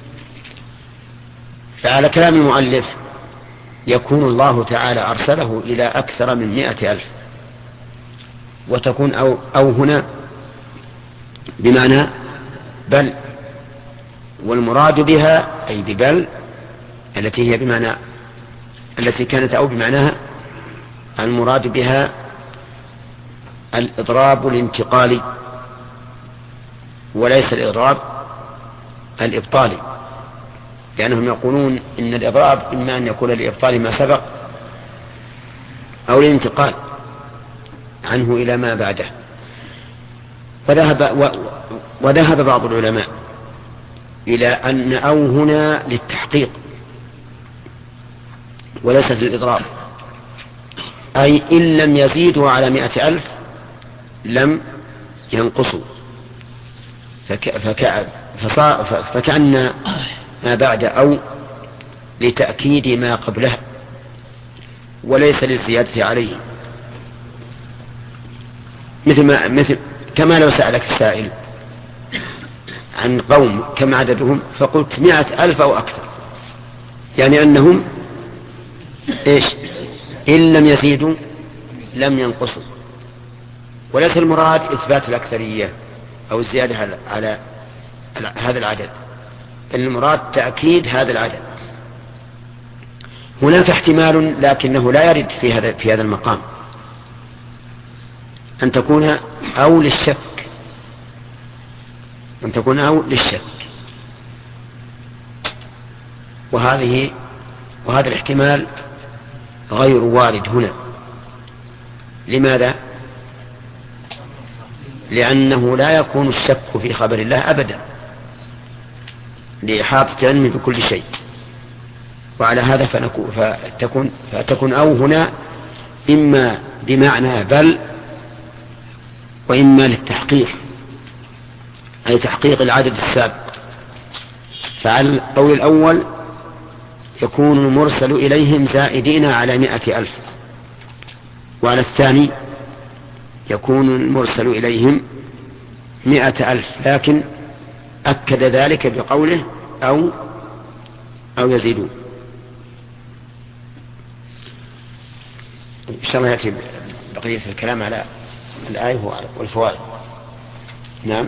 فعلى كلام المؤلف يكون الله تعالى أرسله إلى أكثر من مائة ألف، وتكون أو, أو هنا بمعنى بل، والمراد بها أي ببل التي هي بمعنى التي كانت أو بمعناها المراد بها الإضراب الانتقالي وليس الإضراب الإبطالي، لأنهم يقولون إن الإضراب إما أن يكون لإبطال ما سبق أو للانتقال عنه إلى ما بعده. وذهب, وذهب بعض العلماء إلى أن أو هنا للتحقيق وليست للإضراب، أي إن لم يزيدوا على مائة ألف لم ينقصوا، فك فك فكأن ما بعد أو لتأكيد ما قبلها وليس للزيادة عليه. مثل ما مثل كما لو سألك السائل عن قوم كم عددهم فقلت مائة ألف أو أكثر، يعني أنهم إيش إن لم يزيدوا لم ينقصوا، وليس المراد إثبات الأكثرية أو الزيادة على, على هذا العدد، بل المراد تأكيد هذا العدد. هناك احتمال لكنه لا يرد في هذا في هذا المقام أن تكون أو للشك أن تكون أو للشك وهذه وهذا الاحتمال غير وارد هنا. لماذا؟ لأنه لا يكون الشك في خبر الله أبدا لإحاطة علمه بكل شيء، وعلى هذا فتكون, فتكون أو هنا إما بمعنى بل وإما للتحقيق أي تحقيق العدد السابق. فعلى القول الأول يكون المرسل إليهم زائدين على مائة ألف، وعلى الثاني يكون المرسل إليهم مائة ألف، لكن أكد ذلك بقوله أو أو يزيدون. إن شاء الله يأتي بقية الكلام على الآية والفوائد. نعم.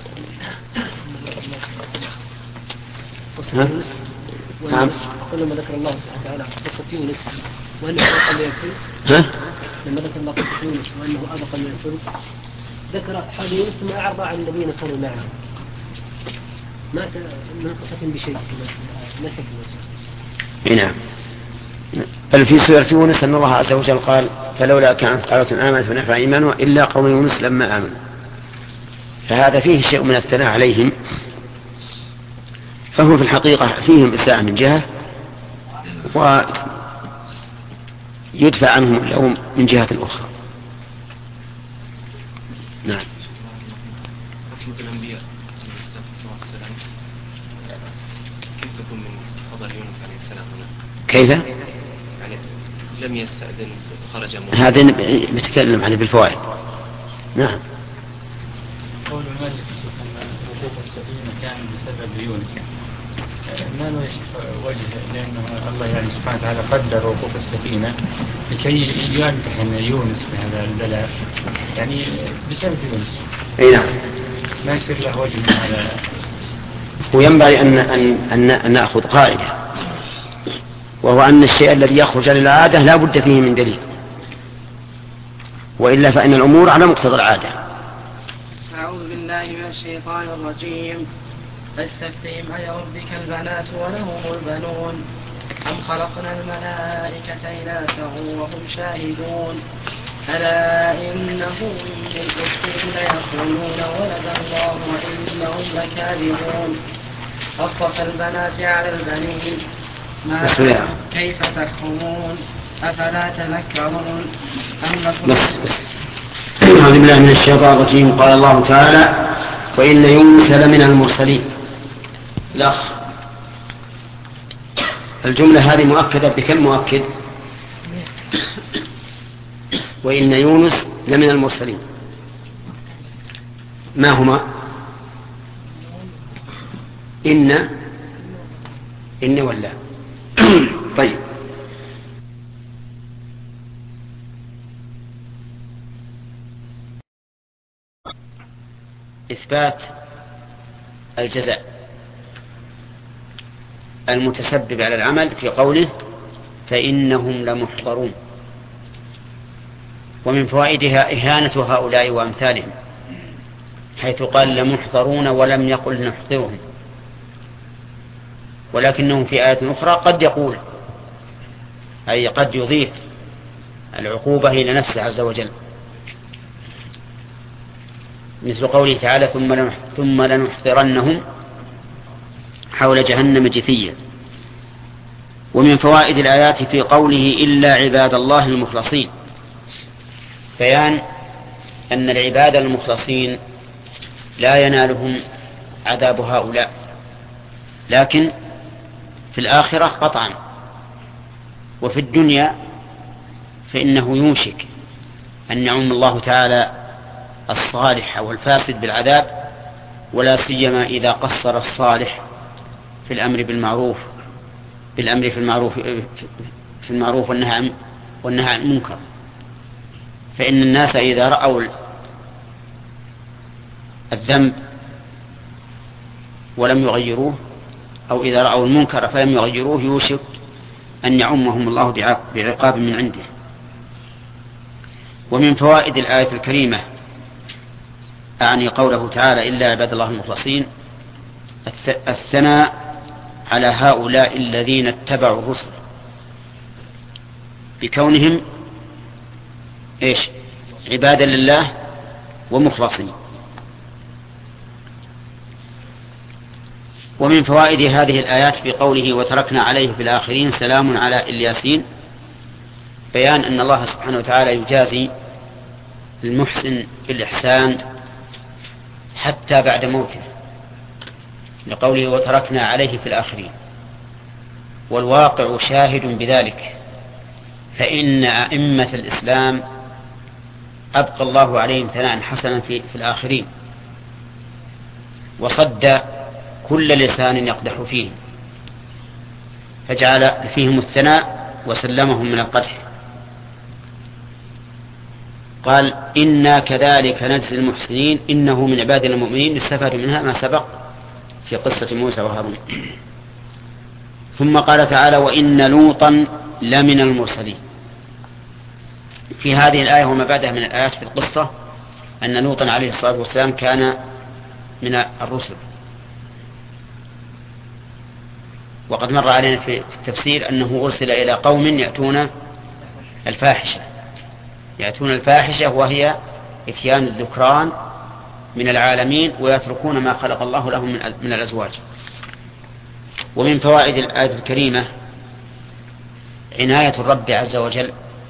ها؟ نعم. لما ذكر الله سبحانه وتعالى قصة يونس وأنه أبقى من الفلك، ها؟ لما ذكر الله قصة يونس وأنه أبقى من الفلك ذكر حال يونس ثم أعرض عن الذين كانوا معه ما نقصتهم بشيء ما حكمه. نعم. بل في سورة يونس أن الله عز وجل قال فلولا كانت قرية آمنت فنفع إيمانها إلا قوم يونس لما آمنوا، فهذا فيه شيء من الثناء عليهم، فهو في الحقيقة فيهم إساءة من جهة ويدفع عنهم اللوم من جهة أخرى. نعم. رحمة الأنبياء كيف تكون من فضل يونس عليه السلام هنا؟ كيف؟ يعني لم يستأذن خرج موسى. هذا نتكلم عنه بالفوائد. نعم. قول المؤلف أن وقوف السفينة كان بسبب يونس ما له وجه، لأنه الله يعني سبحانه وتعالى قدر وقوف السفينة لكي يمتحن يونس بهذا البلاء، يعني بسبب يونس. أي نعم. ما يصير له وجه من هذا. وينبغي أن, أن, أن نأخذ قاعدة، وهو أن الشيء الذي يخرج للعادة لا بد فيه من دليل، وإلا فإن الأمور على مقتضى العادة. أعوذ بالله من الشيطان الرجيم. فاستفتهم ألربك البنات ولهم البنون أم خلقنا الملائكة إناثا وهم شاهدون ألا إنهم من الإفك ليقولون ولد الله وإنهم لكاذبون أصطفى البنات على البنين ما كيف تحكمون أفلا تذكرون أم لكم بس بس أعوذ بالله من الشيطان الرجيم. قال الله تعالى وإن يونس لمن المرسلين. الأخ الجملة هذه مؤكدة بكم مؤكد؟ وإن يونس لمن المرسلين. ما هما؟ إن إن ولا طيب. إثبات الجزاء المتسبب على العمل في قوله فإنهم لمحضرون. ومن فوائدها إهانة هؤلاء وأمثالهم، حيث قال لمحضرون ولم يقل نحضرهم، ولكنه في آية أخرى قد يقول، أي قد يضيف العقوبة إلى نفسه عز وجل، مثل قوله تعالى ثم لنحضرنهم حول جهنم جثيا. ومن فوائد الآيات في قوله إلا عباد الله المخلصين بيان أن العباد المخلصين لا ينالهم عذاب هؤلاء، لكن في الآخرة قطعا، وفي الدنيا فإنه يوشك أن يعم الله تعالى الصالح والفاسد بالعذاب، ولا سيما إذا قصر الصالح في الأمر بالمعروف بالأمر في المعروف في المعروف والنهي والنهي عن المنكر. فإن الناس إذا رأوا الذنب ولم يغيروه، أو إذا رأوا المنكر فلم يغيروه، يوشك أن يعمهم الله بعقاب من عنده. ومن فوائد الآية الكريمة أعني قوله تعالى إلا عباد الله المخلصين الثناء على هؤلاء الذين اتبعوا الرسل بكونهم إيش؟ عبادا لله ومخلصين. ومن فوائد هذه الآيات في قوله وتركنا عليه في الآخرين سلام على الياسين بيان أن الله سبحانه وتعالى يجازي المحسن بالإحسان حتى بعد موته، لقوله وتركنا عليه في الآخرين، والواقع شاهد بذلك، فإن أئمة الإسلام أبقى الله عليهم ثناء حسنا في, في الآخرين، وصد كل لسان يقدح فيه، فجعل فيهم الثناء وسلمهم من القدح. قال إنا كذلك نجزي المحسنين إنه من عبادنا المؤمنين، استفاد منها ما سبق في قصة موسى وهارون. ثم قال تعالى وإن لوطا لمن المرسلين. في هذه الآية وما بعدها من الآيات في القصة أن لوطا عليه الصلاة والسلام كان من الرسل، وقد مر علينا في التفسير أنه أرسل إلى قوم يأتون الفاحشة يأتون الفاحشة وهي إتيان الذكران من العالمين ويتركون ما خلق الله لهم من الأزواج. ومن فوائد الآية الكريمة عناية الرب عز وجل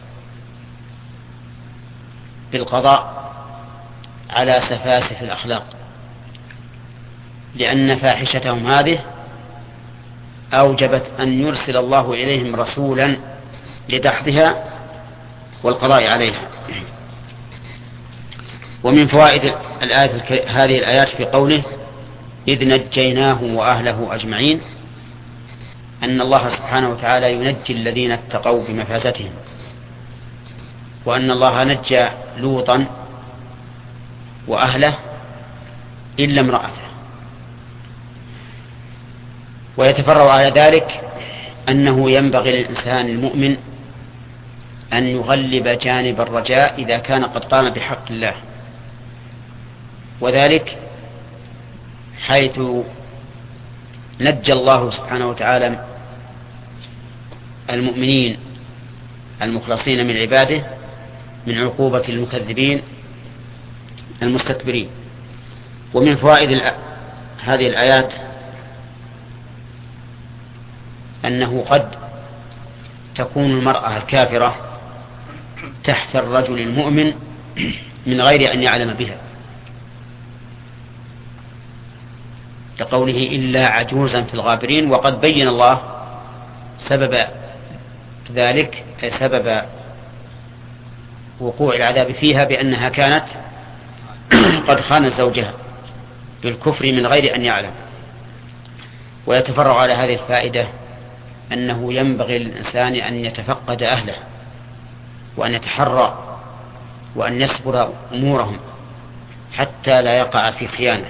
بالقضاء على سفاسف الأخلاق، لأن فاحشتهم هذه أوجبت أن يرسل الله إليهم رسولا لدحضها والقضاء عليها. ومن فوائد الآية هذه الآيات في قوله إذ نجيناه وأهله أجمعين أن الله سبحانه وتعالى ينجي الذين اتقوا بمفازتهم، وأن الله نجى لوطا وأهله إلا امرأته. ويتفرع على ذلك أنه ينبغي للإنسان المؤمن أن يغلب جانب الرجاء إذا كان قد قام بحق الله، وذلك حيث نجى الله سبحانه وتعالى المؤمنين المخلصين من عباده من عقوبة المكذبين المستكبرين. ومن فوائد هذه الآيات أنه قد تكون المرأة الكافرة تحت الرجل المؤمن من غير أن يعلم بها، كقوله إلا عجوزا في الغابرين. وقد بين الله سبب ذلك، أي سبب وقوع العذاب فيها، بأنها كانت قد خانت زوجها بالكفر من غير أن يعلم. ويتفرع على هذه الفائدة أنه ينبغي للإنسان أن يتفقد أهله وأن يتحرى وأن يصبر أمورهم حتى لا يقع في خيانة،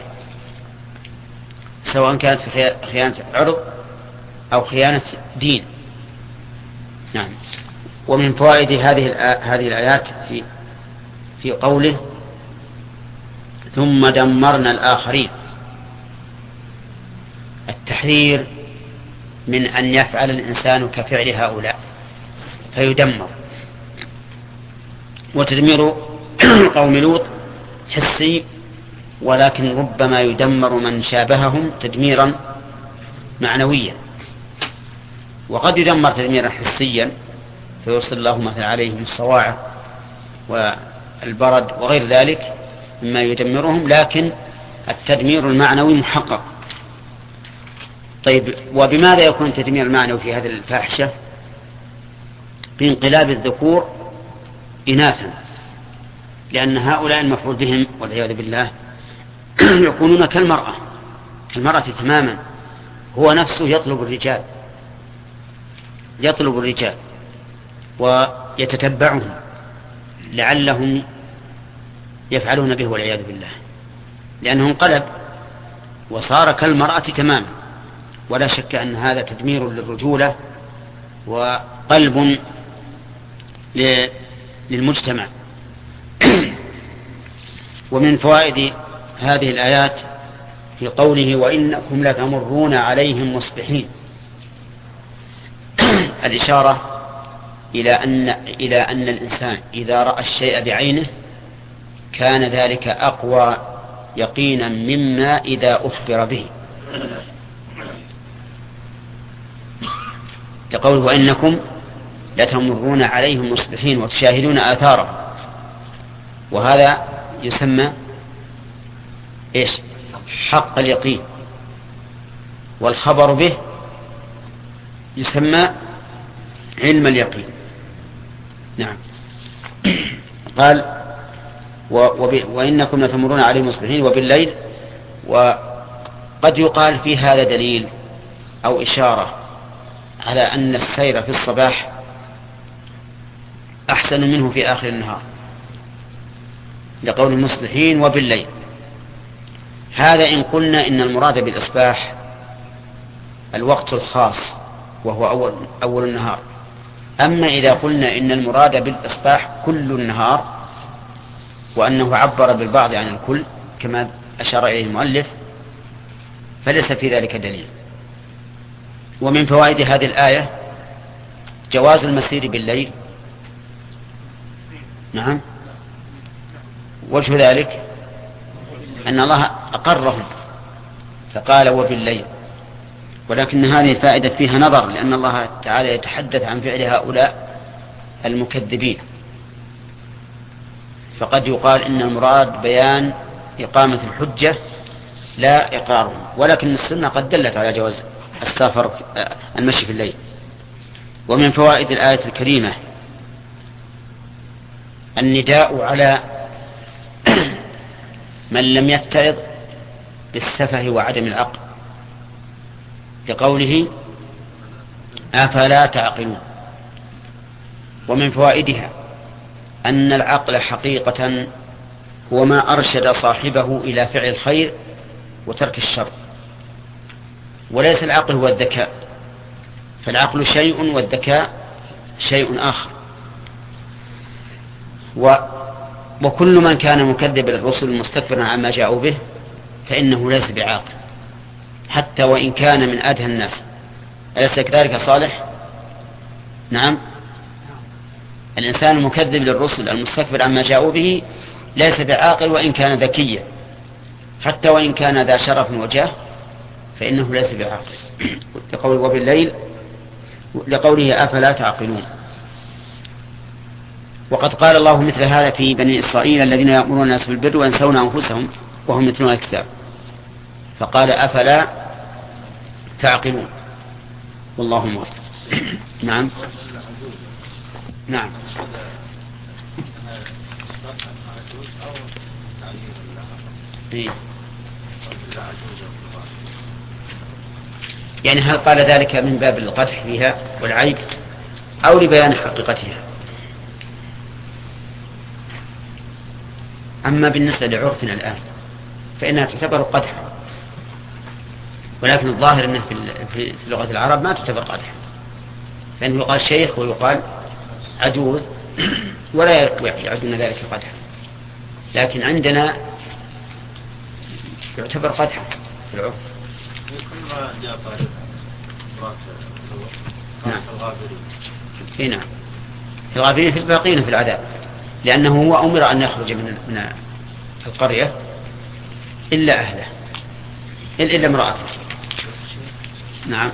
سواء كانت في خيانة عرض أو خيانة دين. نعم. ومن فوائد هذه هذه الآيات في في قوله ثم دمرنا الآخرين، التحذير من أن يفعل الإنسان كفعل هؤلاء فيدمر. وتدمير قوم لوط حسي، ولكن ربما يدمر من شابههم تدميرا معنويا، وقد يدمر تدميرا حسيا فيرسل الله مثلا عليهم الصواعق والبرد وغير ذلك مما يدمرهم، لكن التدمير المعنوي محقق. طيب، وبماذا يكون التدمير المعنوي في هذه الفاحشة؟ بانقلاب الذكور إناثا، لأن هؤلاء المفعول بهم والعياذ بالله يكونون كالمرأة كالمرأة تماما، هو نفسه يطلب الرجال يطلب الرجال ويتتبعهم لعلهم يفعلون به والعياذ بالله، لأنه انقلب وصار كالمرأة تماما. ولا شك أن هذا تدمير للرجولة وقلب للمجتمع. ومن فوائد هذه الآيات في قوله وإنكم لتمرون عليهم مصبحين، الإشارة إلى أن إلى أن الإنسان إذا رأى الشيء بعينه كان ذلك أقوى يقينا مما إذا أخبر به، كقوله وإنكم لتمرون عليهم مصبحين وتشاهدون آثارهم، وهذا يسمى إيش؟ حق اليقين، والخبر به يسمى علم اليقين. نعم. قال وإنكم لتمرون عليهم مصبحين وبالليل. وقد يقال في هذا دليل أو إشارة على أن السير في الصباح أحسن منه في آخر النهار، لقول المصبحين وبالليل. هذا إن قلنا إن المراد بالإصباح الوقت الخاص وهو أول, أول النهار. أما إذا قلنا إن المراد بالإصباح كل النهار، وأنه عبر بالبعض عن الكل كما أشار إليه المؤلف، فليس في ذلك دليل. ومن فوائد هذه الآية جواز المسير بالليل. نعم. وجه ذلك أن الله أقرهم فقال وبالليل، ولكن هذه الفائدة فيها نظر، لأن الله تعالى يتحدث عن فعل هؤلاء المكذبين، فقد يقال إن المراد بيان إقامة الحجة لا إقرارهم، ولكن السنة قد دلت على جواز السفر المشي في الليل. ومن فوائد الآية الكريمة النداء على من لم يتعظ بالسفه وعدم العقل، لقوله أفلا تعقلون. ومن فوائدها أن العقل حقيقة هو ما أرشد صاحبه إلى فعل الخير وترك الشر، وليس العقل هو الذكاء، فالعقل شيء والذكاء شيء آخر. و وكل من كان مكذب للرسل مستكبرا عما جاءوا به فإنه ليس بعاقل، حتى وإن كان من أدهى الناس. أليس كذلك صالح؟ نعم. الإنسان المكذب للرسل المستكبر عما جاءوا به ليس بعاقل وإن كان ذكيا، حتى وإن كان ذا شرف وجاه فإنه ليس بعاقل. لقول وبالليل لقوله أفلا تعقلون. وقد قال الله مثل هذا في بني إسرائيل الذين يأمرون الناس بالبر وينسون أنفسهم وهم يتلون الكتاب، فقال أفلا تعقلون. والله موفق. نعم نعم. يعني هل قال ذلك من باب القدح فيها والعيب أو لبيان حقيقتها؟ أما بالنسبة لعرفنا الآن فإنها تعتبر قدحا، ولكن الظاهر أنه في لغة العرب ما تعتبر قدحا، فإنه يقال شيخ ويقال عجوز ولا يعدون ذلك قدحا، لكن عندنا يعتبر قدحا في العرف. نعم. في نعم في الغابرين في الباقين في العذاب، لأنه هو أمر أن يخرج من من القرية إلا أهله إلا امرأته. نعم.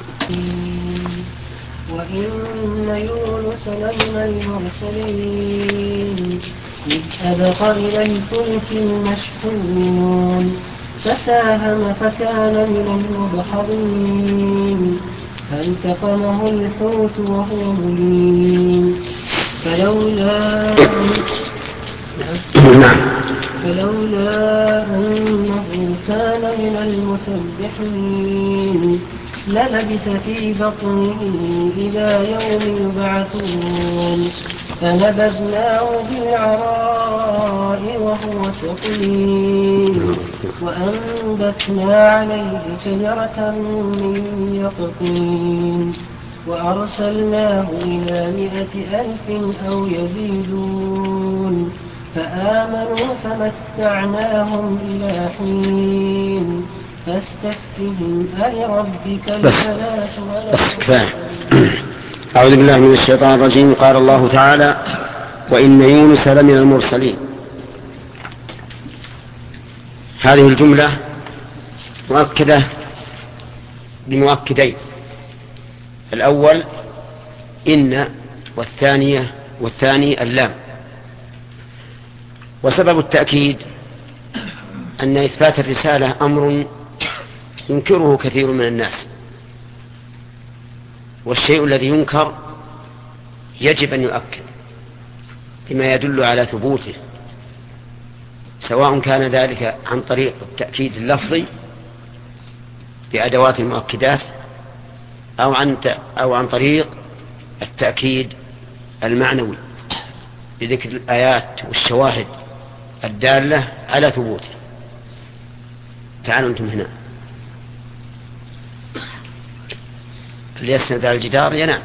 وإن يونس لمن المرسلين إذ أبق إلى الفلك المشحون فساهم فكان من المدحضين فالتقمه الحوت وهو مليم فلولا فلولا أنه كان من المسبحين للبث في بطنه إلى يوم يبعثون فنبذناه بالعراء وهو سقيم وأنبتنا عليه شجرة من يقطين وأرسلناه إلى مائة ألف أو يزيدون فآمنوا فمتعناهم إلى حين فاستفتهم ألربك البنات ولهم. أعوذ بالله من الشيطان الرجيم. قال الله تعالى وإن يونس لمن المرسلين. هذه الجملة مؤكدة بمؤكدين، الأول إن والثانية والثاني اللام. وسبب التأكيد أن إثبات الرسالة أمر ينكره كثير من الناس، والشيء الذي ينكر يجب أن يؤكد بما يدل على ثبوته، سواء كان ذلك عن طريق التأكيد اللفظي بأدوات المؤكدات أو عن أو عن طريق التأكيد المعنوي بذكر الآيات والشواهد الدالة على ثبوته. تعالوا أنتم هنا، اللي يسند على الجدار ينام.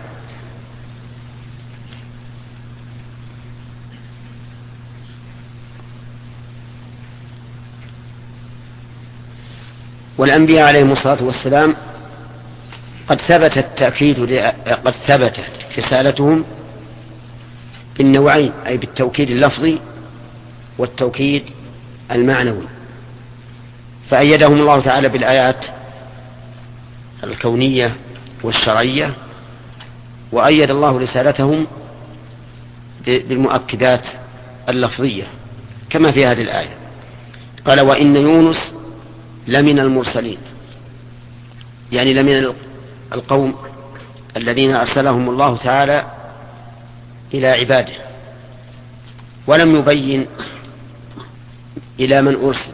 والأنبياء عليهم الصلاة والسلام قد ثبت التأكيد قد ثبتت رسالتهم بالنوعين، أي بالتوكيد اللفظي والتوكيد المعنوي، فأيدهم الله تعالى بالآيات الكونية والشرعية، وأيد الله رسالتهم بالمؤكدات اللفظية كما في هذه الآية. قال وإن يونس لمن المرسلين، يعني لمن القوم الذين أرسلهم الله تعالى إلى عباده، ولم يبين إلى من أرسل،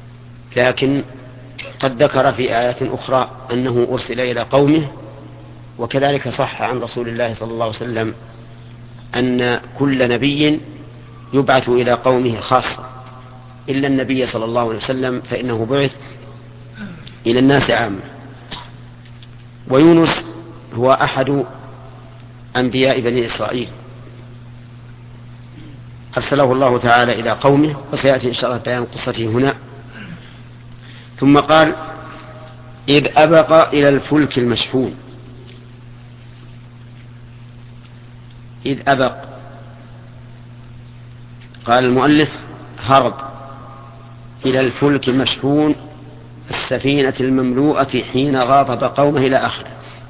لكن قد ذكر في آيات أخرى أنه أرسل إلى قومه وكذلك صح عن رسول الله صلى الله عليه وسلم أن كل نبي يبعث إلى قومه خاصة إلا النبي صلى الله عليه وسلم فإنه بعث إلى الناس عامة. ويونس هو أحد أنبياء بني إسرائيل أرسله الله تعالى إلى قومه، وسيأتي إن شاء الله بيان قصته هنا. ثم قال إذ أبق إلى الفلك المشحون. إذ أبق قال المؤلف هرب إلى الفلك المشحون السفينة المملوءة حين غاضب قومه إلى آخره.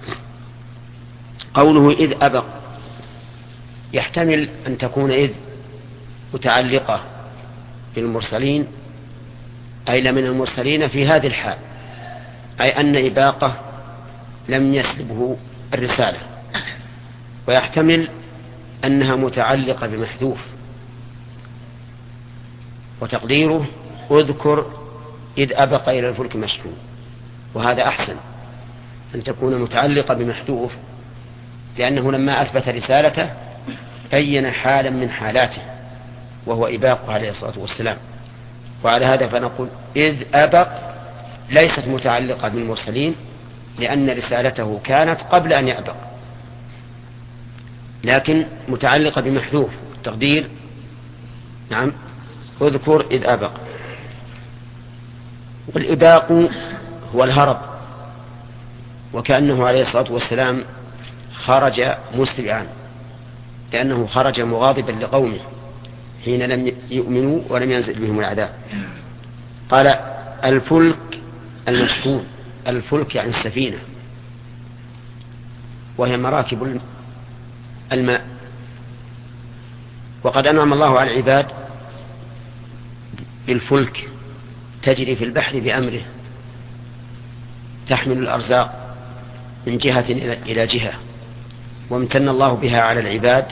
قوله إذ أبق يحتمل أن تكون إذ متعلقة بالمرسلين أي لمن المرسلين في هذه الحال، أي أن إباقة لم يسلبه الرسالة، ويحتمل أنها متعلقة بمحذوف، وتقديره اذكر إذ أبق إلى الفلك المشحون، وهذا أحسن أن تكون متعلقة بمحذوف، لأنه لما أثبت رسالته بين حالا من حالاته وهو إباقه عليه الصلاة والسلام. وعلى هذا فنقول إذ أبق ليست متعلقة بالمرسلين لأن رسالته كانت قبل أن يأبق، لكن متعلقة بمحذوف، التقدير نعم اذكر إذ أبق. والإباق هو الهرب، وكأنه عليه الصلاة والسلام خرج مسرعا لأنه خرج مغاضبا لقومه حين لم يؤمنوا ولم ينزل بهم العذاب. قال الفلك المشحون، الفلك يعني السفينة، وهي مراكب الماء. وقد أنعم الله على العباد بالفلك تجري في البحر بأمره، تحمل الأرزاق من جهة إلى جهة، وامتن الله بها على العباد،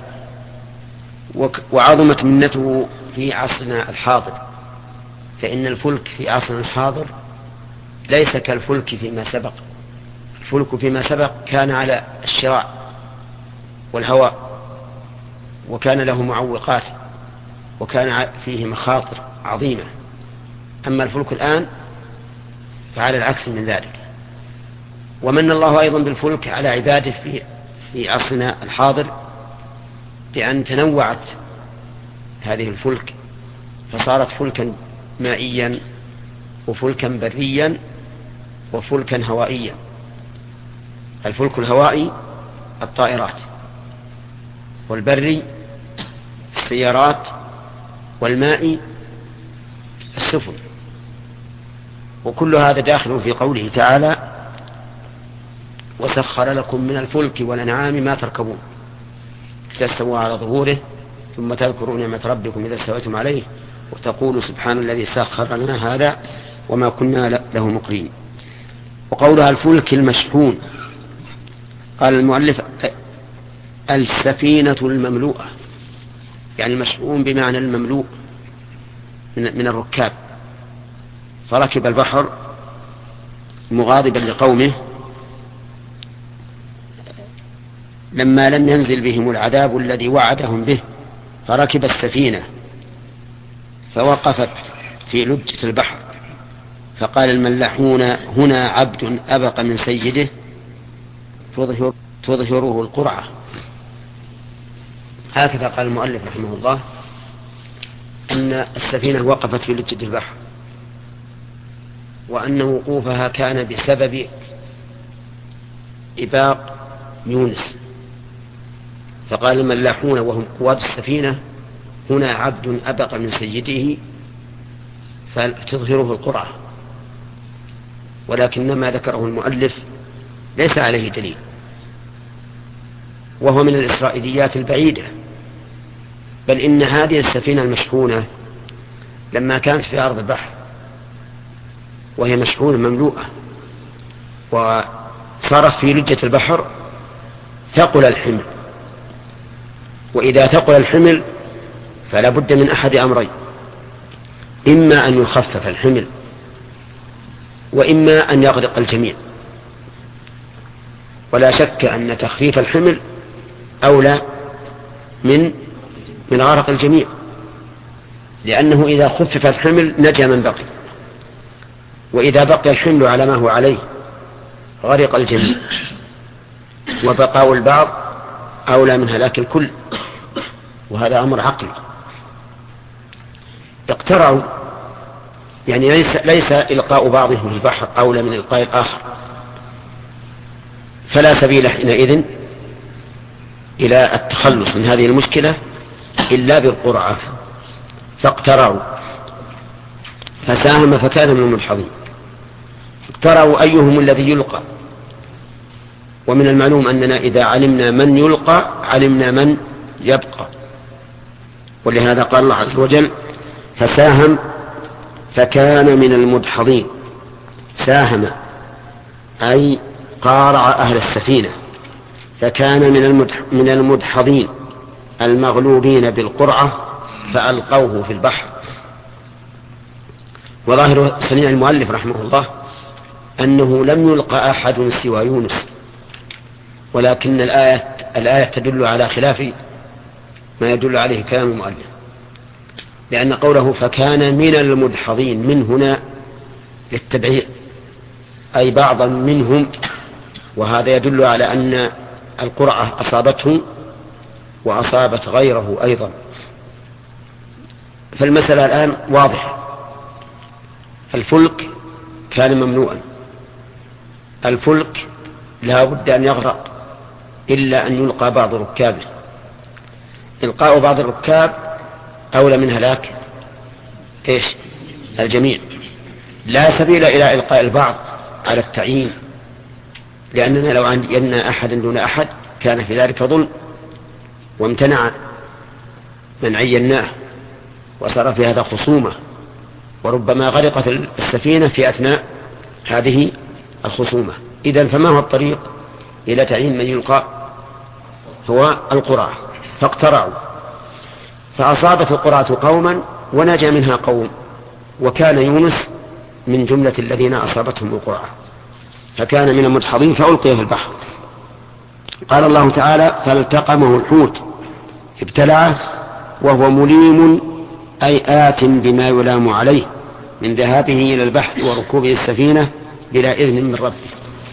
وعظمت منته في عصرنا الحاضر، فإن الفلك في عصرنا الحاضر ليس كالفلك فيما سبق. الفلك فيما سبق كان على الشراع والهواء، وكان له معوقات، وكان فيه مخاطر عظيمة. أما الفلك الآن فعلى العكس من ذلك. ومن الله أيضا بالفلك على عباده في في عصرنا الحاضر بأن تنوعت هذه الفلك، فصارت فلكا مائيا وفلكا بريا وفلكا هوائيا. الفلك الهوائي الطائرات، والبري السيارات، والمائي السفن. وكل هذا داخل في قوله تعالى وسخر لكم من الفلك والأنعام ما تركبون تستووا على ظهوره ثم تذكروا نعمة ربكم إذا استويتم عليه وتقولوا سبحان الذي سخر لنا هذا وما كنا له مقرين. وقولها الفلك المشحون، قال المؤلف السفينة المملوءة، يعني المشحون بمعنى المملوء من الركاب. فركب البحر مغاضبا لقومه لما لم ينزل بهم العذاب الذي وعدهم به، فركب السفينة فوقفت في لجة البحر، فقال الملاحون هنا عبد أبق من سيده تظهر تظهره القرعة. هكذا قال المؤلف رحمه الله أن السفينة وقفت في لجة البحر، وأن وقوفها كان بسبب إباق يونس. فقال الملاحون وهم قواد السفينة هنا عبد أبق من سيده فتظهره القرعة، ولكن ما ذكره المؤلف ليس عليه دليل، وهو من الإسرائيليات البعيدة. بل إن هذه السفينة المشحونة لما كانت في أرض البحر وهي مشحونة مملوءة وصارت في لجة البحر ثقل الحمل، وإذا ثقل الحمل فلا بد من أحد أمرين: إما أن يخفف الحمل وإما أن يغرق الجميع. ولا شك أن تخفيف الحمل أولى من من غرق الجميع، لأنه إذا خفف الحمل نجا من بقي، وإذا بقي الحمل على ما هو عليه غرق الجميع، وبقاء البعض أولى من هلاك الكل، وهذا أمر عقلي. اقترعوا يعني ليس, ليس إلقاء بعضهم في البحر أولى من إلقاء الآخر، فلا سبيل حينئذ إلى التخلص من هذه المشكلة إلا بالقرعة، فاقترعوا فساهم فكان من المدحضين. اقترعوا أيهم الذي يلقى، ومن المعلوم أننا إذا علمنا من يلقى علمنا من يبقى، ولهذا قال الله عز وجل فساهم فكان من المدحضين. ساهم أي قارع أهل السفينة، فكان من من المدحضين المغلوبين بالقرعة فألقوه في البحر. وظاهر صنيع المؤلف رحمه الله أنه لم يلقى أحد سوى يونس، ولكن الآية, الآية تدل على خلاف ما يدل عليه كلام المؤلف، لأن قوله فكان من المدحضين من هنا للتبعير، أي بعضا منهم، وهذا يدل على أن القرعة أصابته وأصابت غيره أيضا. فالمسألة الآن واضحة، الفلك كان ممنوعا، الفلك لا بد أن يغرق إلا أن يلقى بعض ركابه. إلقاء بعض الركاب أولى من هلاك إيش الجميع. لا سبيل إلى إلقاء البعض على التعيين، لأننا لو عينا أحد دون أحد كان في ذلك ظلم، وامتنع من عيناه وصار في هذا خصومة، وربما غرقت السفينة في أثناء هذه الخصومة. إذن فما هو الطريق إلى تعيين من يلقى؟ هو القرعة. فاقترعوا فأصابت القرعة قوما ونجا منها قوم، وكان يونس من جملة الذين أصابتهم القرعة، فكان من المدحضين فألقي في البحر. قال الله تعالى فالتقمه الحوت ابتلعه وهو مليم، أي آت بما يلام عليه من ذهابه إلى البحر وركوبه السفينة بلا إذن من ربه.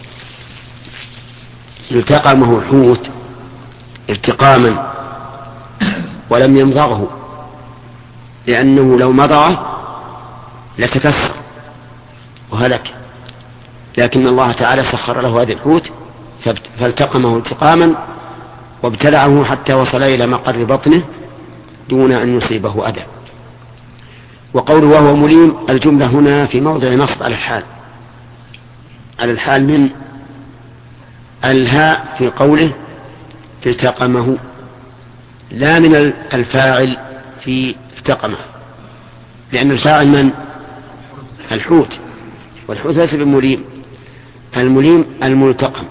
التقمه الحوت التقاما ولم يمضغه، لأنه لو مضغه لتكسر وهلك، لكن الله تعالى سخر له هذا الحوت فالتقمه التقاما وابتلعه حتى وصل إلى مقر بطنه دون أن يصيبه أذى. وقوله وهو مليم الجملة هنا في موضع نصب على الحال، على الحال من الهاء في قوله التقمه، لا من الفاعل في التقمه، لأن الفاعل من الحوت، والحوت ليس بمليم، المليم الملتقم.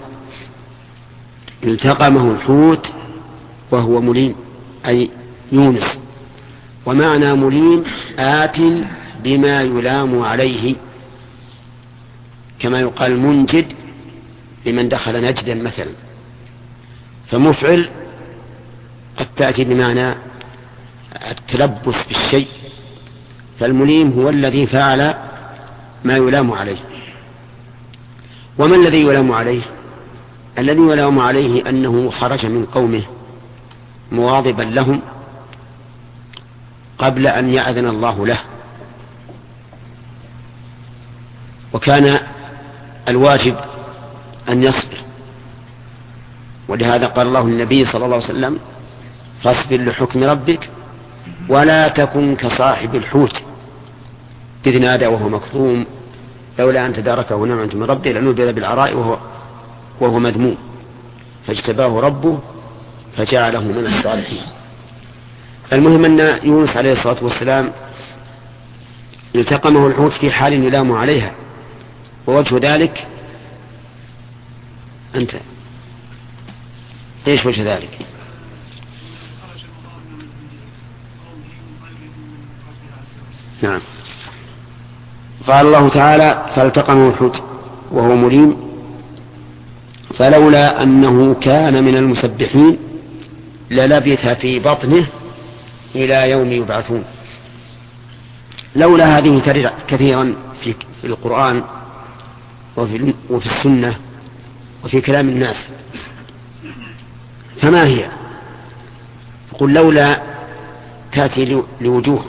التقمه الحوت وهو مليم أي يونس. ومعنى مليم آت بما يلام عليه، كما يقال منجد لمن دخل نجدا مثلا، فمفعل قد تأتي بمعنى التلبس بالشيء، فالمليم هو الذي فعل ما يلام عليه. وما الذي يلام عليه؟ الذي يلام عليه أنه خرج من قومه مواظبا لهم قبل أن يأذن الله له، وكان الواجب أن يصبر، ولهذا قال الله للنبي صلى الله عليه وسلم فاصبر لحكم ربك ولا تكن كصاحب الحوت إذ نادى وهو مكظوم لولا أن تداركه نعمة من ربه لنبذ بالعراء وهو, وهو مذموم فاجتباه ربه فجعله من الصالحين. المهم أن يونس عليه الصلاة والسلام التقمه الحوت في حال يلام عليها، ووجه ذلك أنت إيش وجه ذلك؟ نعم. قال الله تعالى فالتقمه الحوت وهو مليم، فلولا أنه كان من المسبحين للبث في بطنه إلى يوم يبعثون. لولا هذه ترد كثيرا في القرآن وفي, وفي السنة وفي كلام الناس، فما هي؟ قل لولا تأتي لوجوه.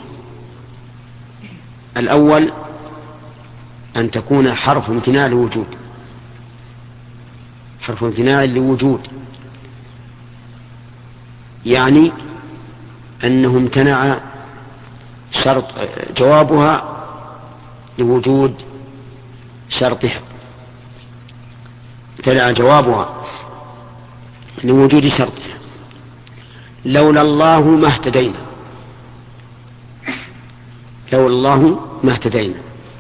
الأول أن تكون حرف امتناع لوجود، حرف امتناع لوجود، يعني أنه امتنع شرط جوابها لوجود شرطها، امتنع جوابها لوجود شرطها. لولا الله ما اهتدينا، لولا الله ما اهتدينا،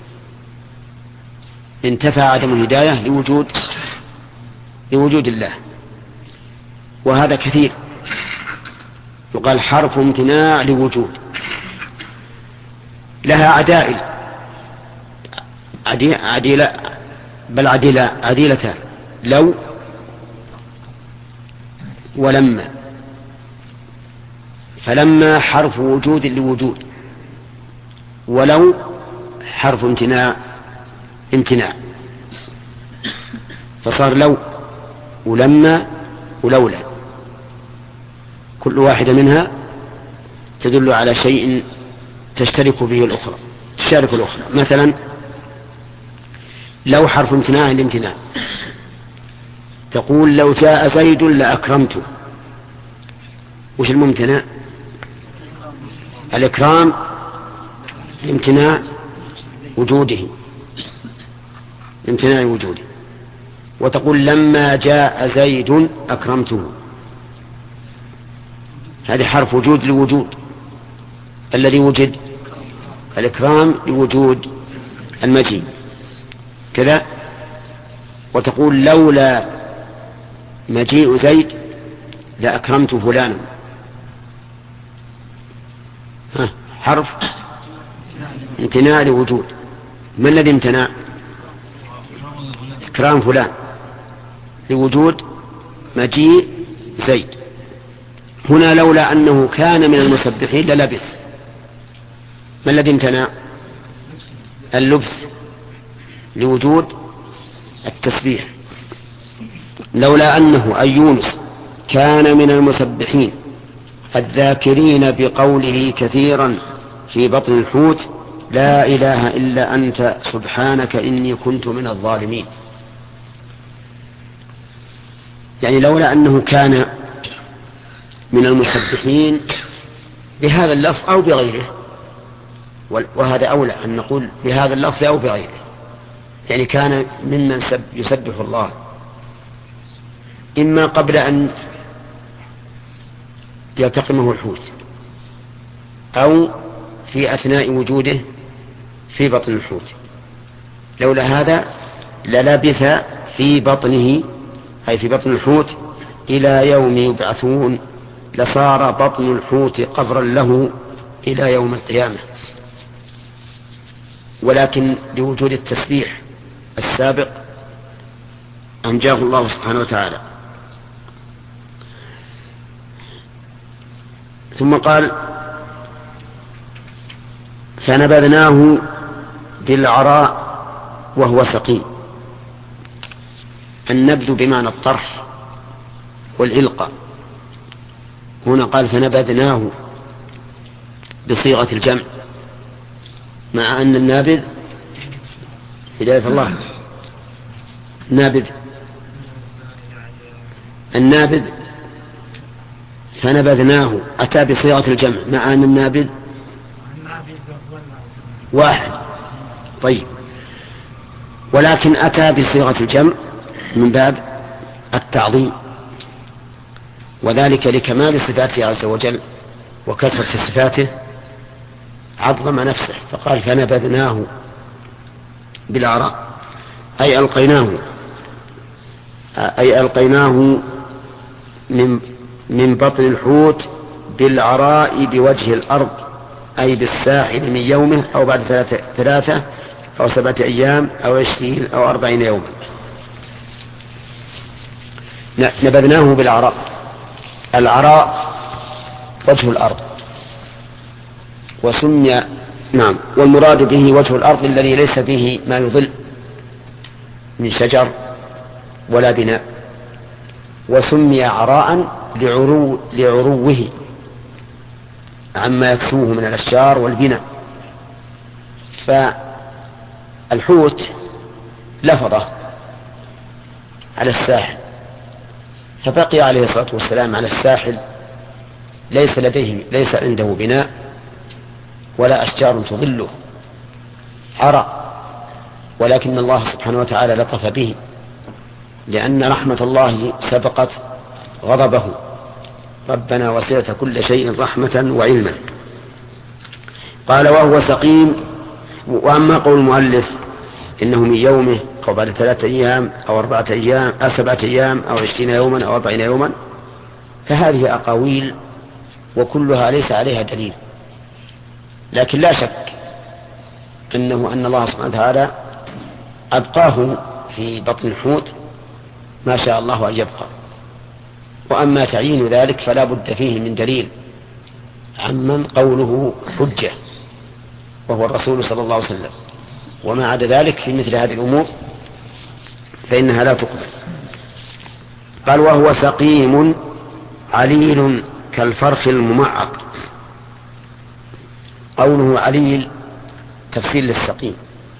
انتفى عدم الهداية لوجود لوجود الله. وهذا كثير، يقال حرف امتناع لوجود. لها عدائل عديلة، بل عديلة عديلتان، لو ولما. فلما حرف وجود لوجود، ولو حرف امتناع امتناع، فصار لو ولما ولولا، كل واحدة منها تدل على شيء تشترك به الأخرى تشارك الأخرى. مثلا لو حرف امتناع الامتناع، تقول لو جاء زيد لأكرمته. وش الممتنع؟ الإكرام امتناع وجوده، امتناع وجوده. وتقول لما جاء زيد أكرمته، هذا حرف وجود لوجود، الذي وجد الإكرام لوجود المجيء كذا. وتقول لولا مجيء زيد لأكرمت فلانا، حرف امتناع لوجود. ما الذي امتنع؟ إكرام فلان لوجود مجيء زيد. هنا لولا أنه كان من المسبحين للبث. ما الذي امتنع؟ اللبث لوجود التسبيح. لولا أنه أي يونس كان من المسبحين الذاكرين بقوله كثيرا في بطن الحوت لا إله إلا أنت سبحانك إني كنت من الظالمين. يعني لولا أنه كان من المسبحين بهذا اللفظ أو بغيره، وهذا أولى أن نقول بهذا اللفظ أو بغيره، يعني كان ممن يسبح الله إما قبل أن يلتقمه الحوت أو في أثناء وجوده في بطن الحوت. لولا هذا للبث في بطنه أي في بطن الحوت إلى يوم يبعثون، لصار بطن الحوت قبرا له إلى يوم القيامة. ولكن لوجود التسبيح السابق أنجاه الله سبحانه وتعالى. ثم قال فنبذناه بالعراء وهو سقيم. النبذ بمعنى الطرح والإلقاء. هنا قال فنبذناه بصيغة الجمع، مع أن النابذ هداية الله نابذ النابذ فنبذناه أتى بصيغة الجمع مع أن النابذ واحد. طيب، ولكن أتى بصيغة الجمع من باب التعظيم، وذلك لكمال صفاته عز وجل وكثرة صفاته عظم نفسه، فقال فنبذناه بالعراء أي ألقيناه أي ألقيناه من من بطن الحوت بالعراء بوجه الأرض، أي بالساحل من يومه أو بعد ثلاثة, ثلاثة أو سبعة أيام أو عشرين أو أربعين يوما. نبذناه بالعراء. العراء وجه الأرض، وسمي نعم والمراد به وجه الأرض الذي ليس فيه ما يضل من شجر ولا بناء، وسمي عراء لعرو لعروه عما يكسوه من الأشجار والبناء. فالحوت لفظه على الساحل، فبقي عليه الصلاة والسلام على الساحل ليس لديه ليس عنده بناء ولا أشجار تظله، عرى، ولكن الله سبحانه وتعالى لطف به، لأن رحمة الله سبقت غضبه. ربنا وسعت كل شيء رحمة وعلما. قال وهو سقيم. وأما قول المؤلف إنه من يومه أو بعد ثلاثة أيام أو أربعة أيام أو سبعة أيام أو عشرين يوما أو أربعين يوما، فهذه أقاويل وكلها ليس عليها دليل، لكن لا شك إنه أن الله سبحانه وتعالى أبقاه في بطن الحوت ما شاء الله أن يبقى. وأما تعيين ذلك فلا بد فيه من دليل عمن قوله حجة، وهو الرسول صلى الله عليه وسلم. وما عدا ذلك في مثل هذه الأمور فإنها لا تقبل. قال وهو سقيم عليل كالفرخ الممعق. قوله عليل تفسير للسقيم،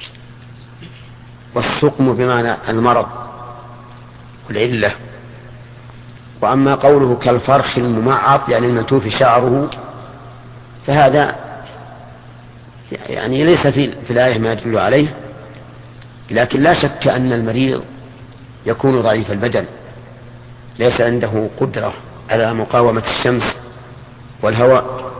والسقم بمعنى المرض والعلة. وأما قوله كالفرخ الممعط يعني المنتوف شعره، فهذا يعني ليس في, في الآية ما يدل عليه، لكن لا شك أن المريض يكون ضعيف البدن ليس عنده قدرة على مقاومة الشمس والهواء.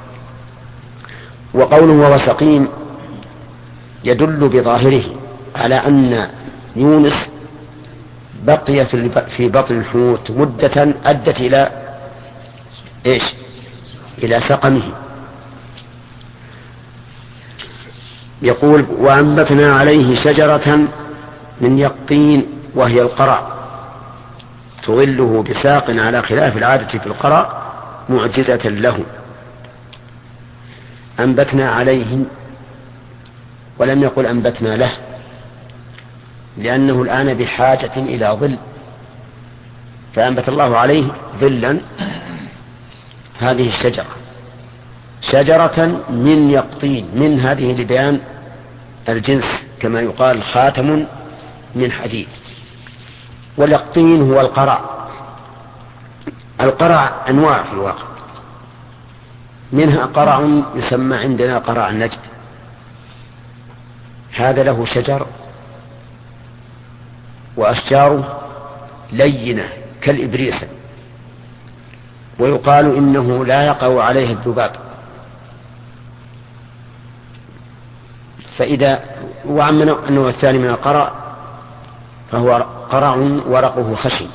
وقوله وهو سقيم يدل بظاهره على أن يونس بقي في بطن الحوت مدة أدت إلى إيش؟ إلى سقمه. يقول وأنبتنا عليه شجرة من يقطين وهي القرع تظله بساق على خلاف العادة في القرع معجزة له. أنبتنا عليه ولم يقل أنبتنا له، لأنه الآن بحاجة إلى ظل، فأنبت الله عليه ظلا هذه الشجرة، شجرة من يقطين، من هذه لبيان الجنس كما يقال خاتم من حديد. واليقطين هو القرع. القرع أنواع في الواقع، منها قرع يسمى عندنا قرع النجد، هذا له شجر وأشجاره لينة كالإبريس، ويقال إنه لا يقع عليه الذباب. فإذا وعمنا النوع الثاني من القرع فهو قرع ورقه خشن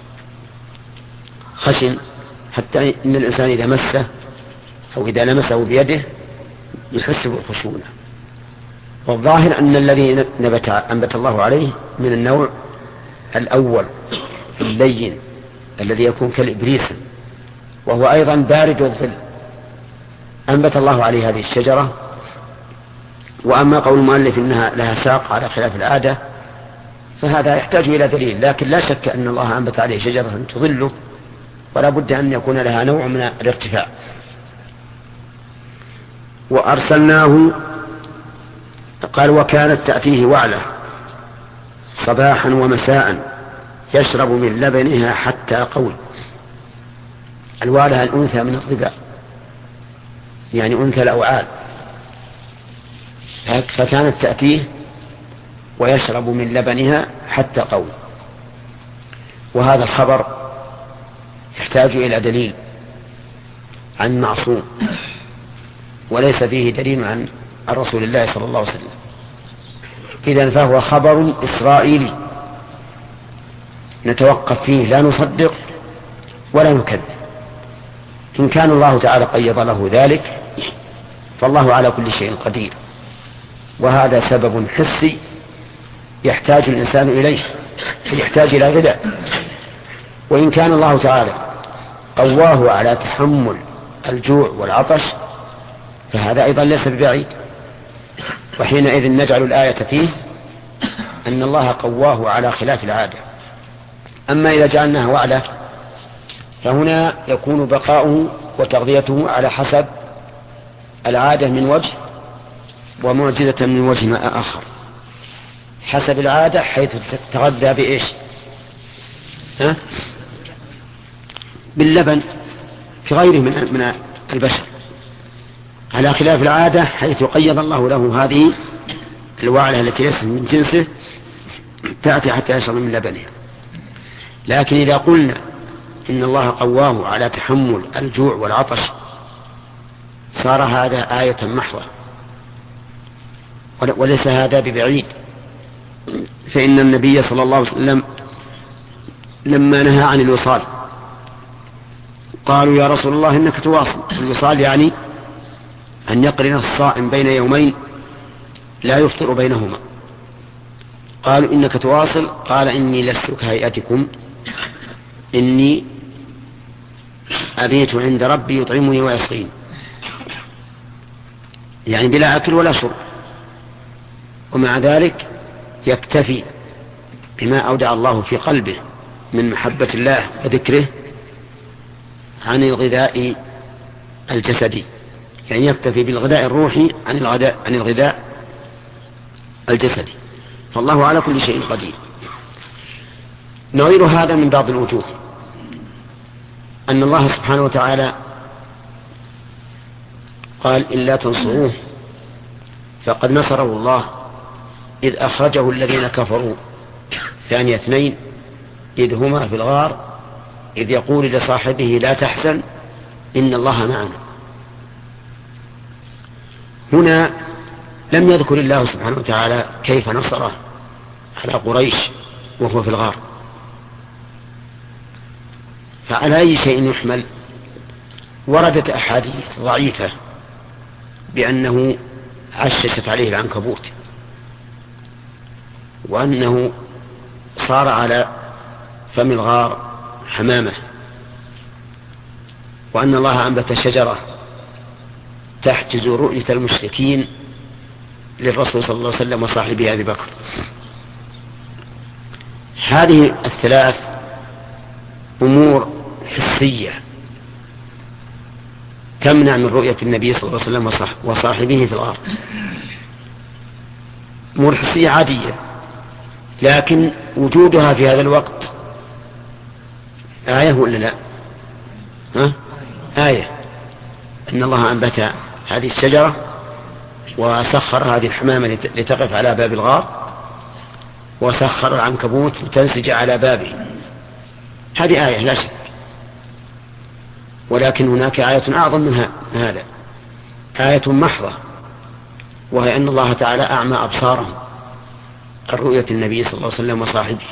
خشن حتى إن الإنسان إذا مسه أو إذا لمسه بيده يحس بالخشونة. والظاهر أن الذي نبت أنبت الله عليه من النوع الأول اللين الذي يكون كالإبريس، وهو أيضا بارد الظل، أنبت الله عليه هذه الشجرة. وأما قول المؤلف إنها لها ساق على خلاف العادة فهذا يحتاج إلى دليل، لكن لا شك أن الله أنبت عليه شجرة تظله، ولا بد أن يكون لها نوع من الارتفاع. وأرسلناه قال وكانت تأتيه وعلة صباحا ومساء يشرب من لبنها حتى قول. الوعلة الأنثى من الضباع، يعني أنثى الأوعال، فكانت تأتيه ويشرب من لبنها حتى قول. وهذا الخبر يحتاج إلى دليل عن معصوم، وليس فيه دليل عن رسول الله صلى الله عليه وسلم، إذن فهو خبر إسرائيلي نتوقف فيه، لا نصدق ولا نكذب. إن كان الله تعالى قيض له ذلك فالله على كل شيء قدير، وهذا سبب حسي يحتاج الإنسان إليه، يحتاج إلى غذاء. وإن كان الله تعالى قواه على تحمل الجوع والعطش فهذا أيضا ليس ببعيد، وحينئذ نجعل الآية فيه أن الله قواه على خلاف العادة. أما إذا جعلناها وعلة فهنا يكون بقاؤه وتغذيته على حسب العادة من وجه ومعجزة من وجه آخر. حسب العادة حيث تتغذى بإيش؟ ها؟ باللبن في غيره من من البشر، على خلاف العادة حيث قيض الله له هذه الوعلة التي ليست من جنسه تأتي حتى يشرب من لبنها. لكن إذا قلنا إن الله قواه على تحمل الجوع والعطش صار هذا آية محضة، وليس هذا ببعيد، فإن النبي صلى الله عليه وسلم لما نهى عن الوصال قالوا يا رسول الله إنك تواصل. الوصال يعني أن يقرن الصائم بين يومين لا يفطر بينهما. قالوا إنك تواصل، قال إني لست كهيئتكم، إني أبيت عند ربي يطعمني ويسقين، يعني بلا أكل ولا شرب، ومع ذلك يكتفي بما أودع الله في قلبه من محبة الله وذكره عن الغذاء الجسدي، يعني يكتفي بالغذاء الروحي عن الغذاء, عن الغذاء الجسدي. فالله على كل شيء قدير. نظير هذا من بعض الوجوه أن الله سبحانه وتعالى قال إلا تنصروه فقد نصره الله إذ أخرجه الذين كفروا ثاني اثنين إذ هما في الغار إذ يقول لصاحبه لا تحزن إن الله معنا. هنا لم يذكر الله سبحانه وتعالى كيف نصره على قريش وهو في الغار، فعلى أي شيء يحمل؟ وردت أحاديث ضعيفة بأنه عششت عليه العنكبوت، وأنه صار على فم الغار حمامة، وأن الله أنبت شجرة تحجز رؤية المشركين للرسول صلى الله عليه وسلم وصاحبه أبي بكر. هذه الثلاث أمور حسية تمنع من رؤية النبي صلى الله عليه وسلم وصاحبه في الغار، أمور حسية عادية، لكن وجودها في هذا الوقت آية ولا لا؟ ها؟ آية أن الله أنبت هذه الشجرة وسخر هذه الحمامة لتقف على باب الغار وسخر العنكبوت لتنسج على بابه. هذه آية لا شك، ولكن هناك آية أعظم من هذا، آية محضة، وهي أن الله تعالى أعمى أبصارهم عن رؤية النبي صلى الله عليه وسلم وصاحبه،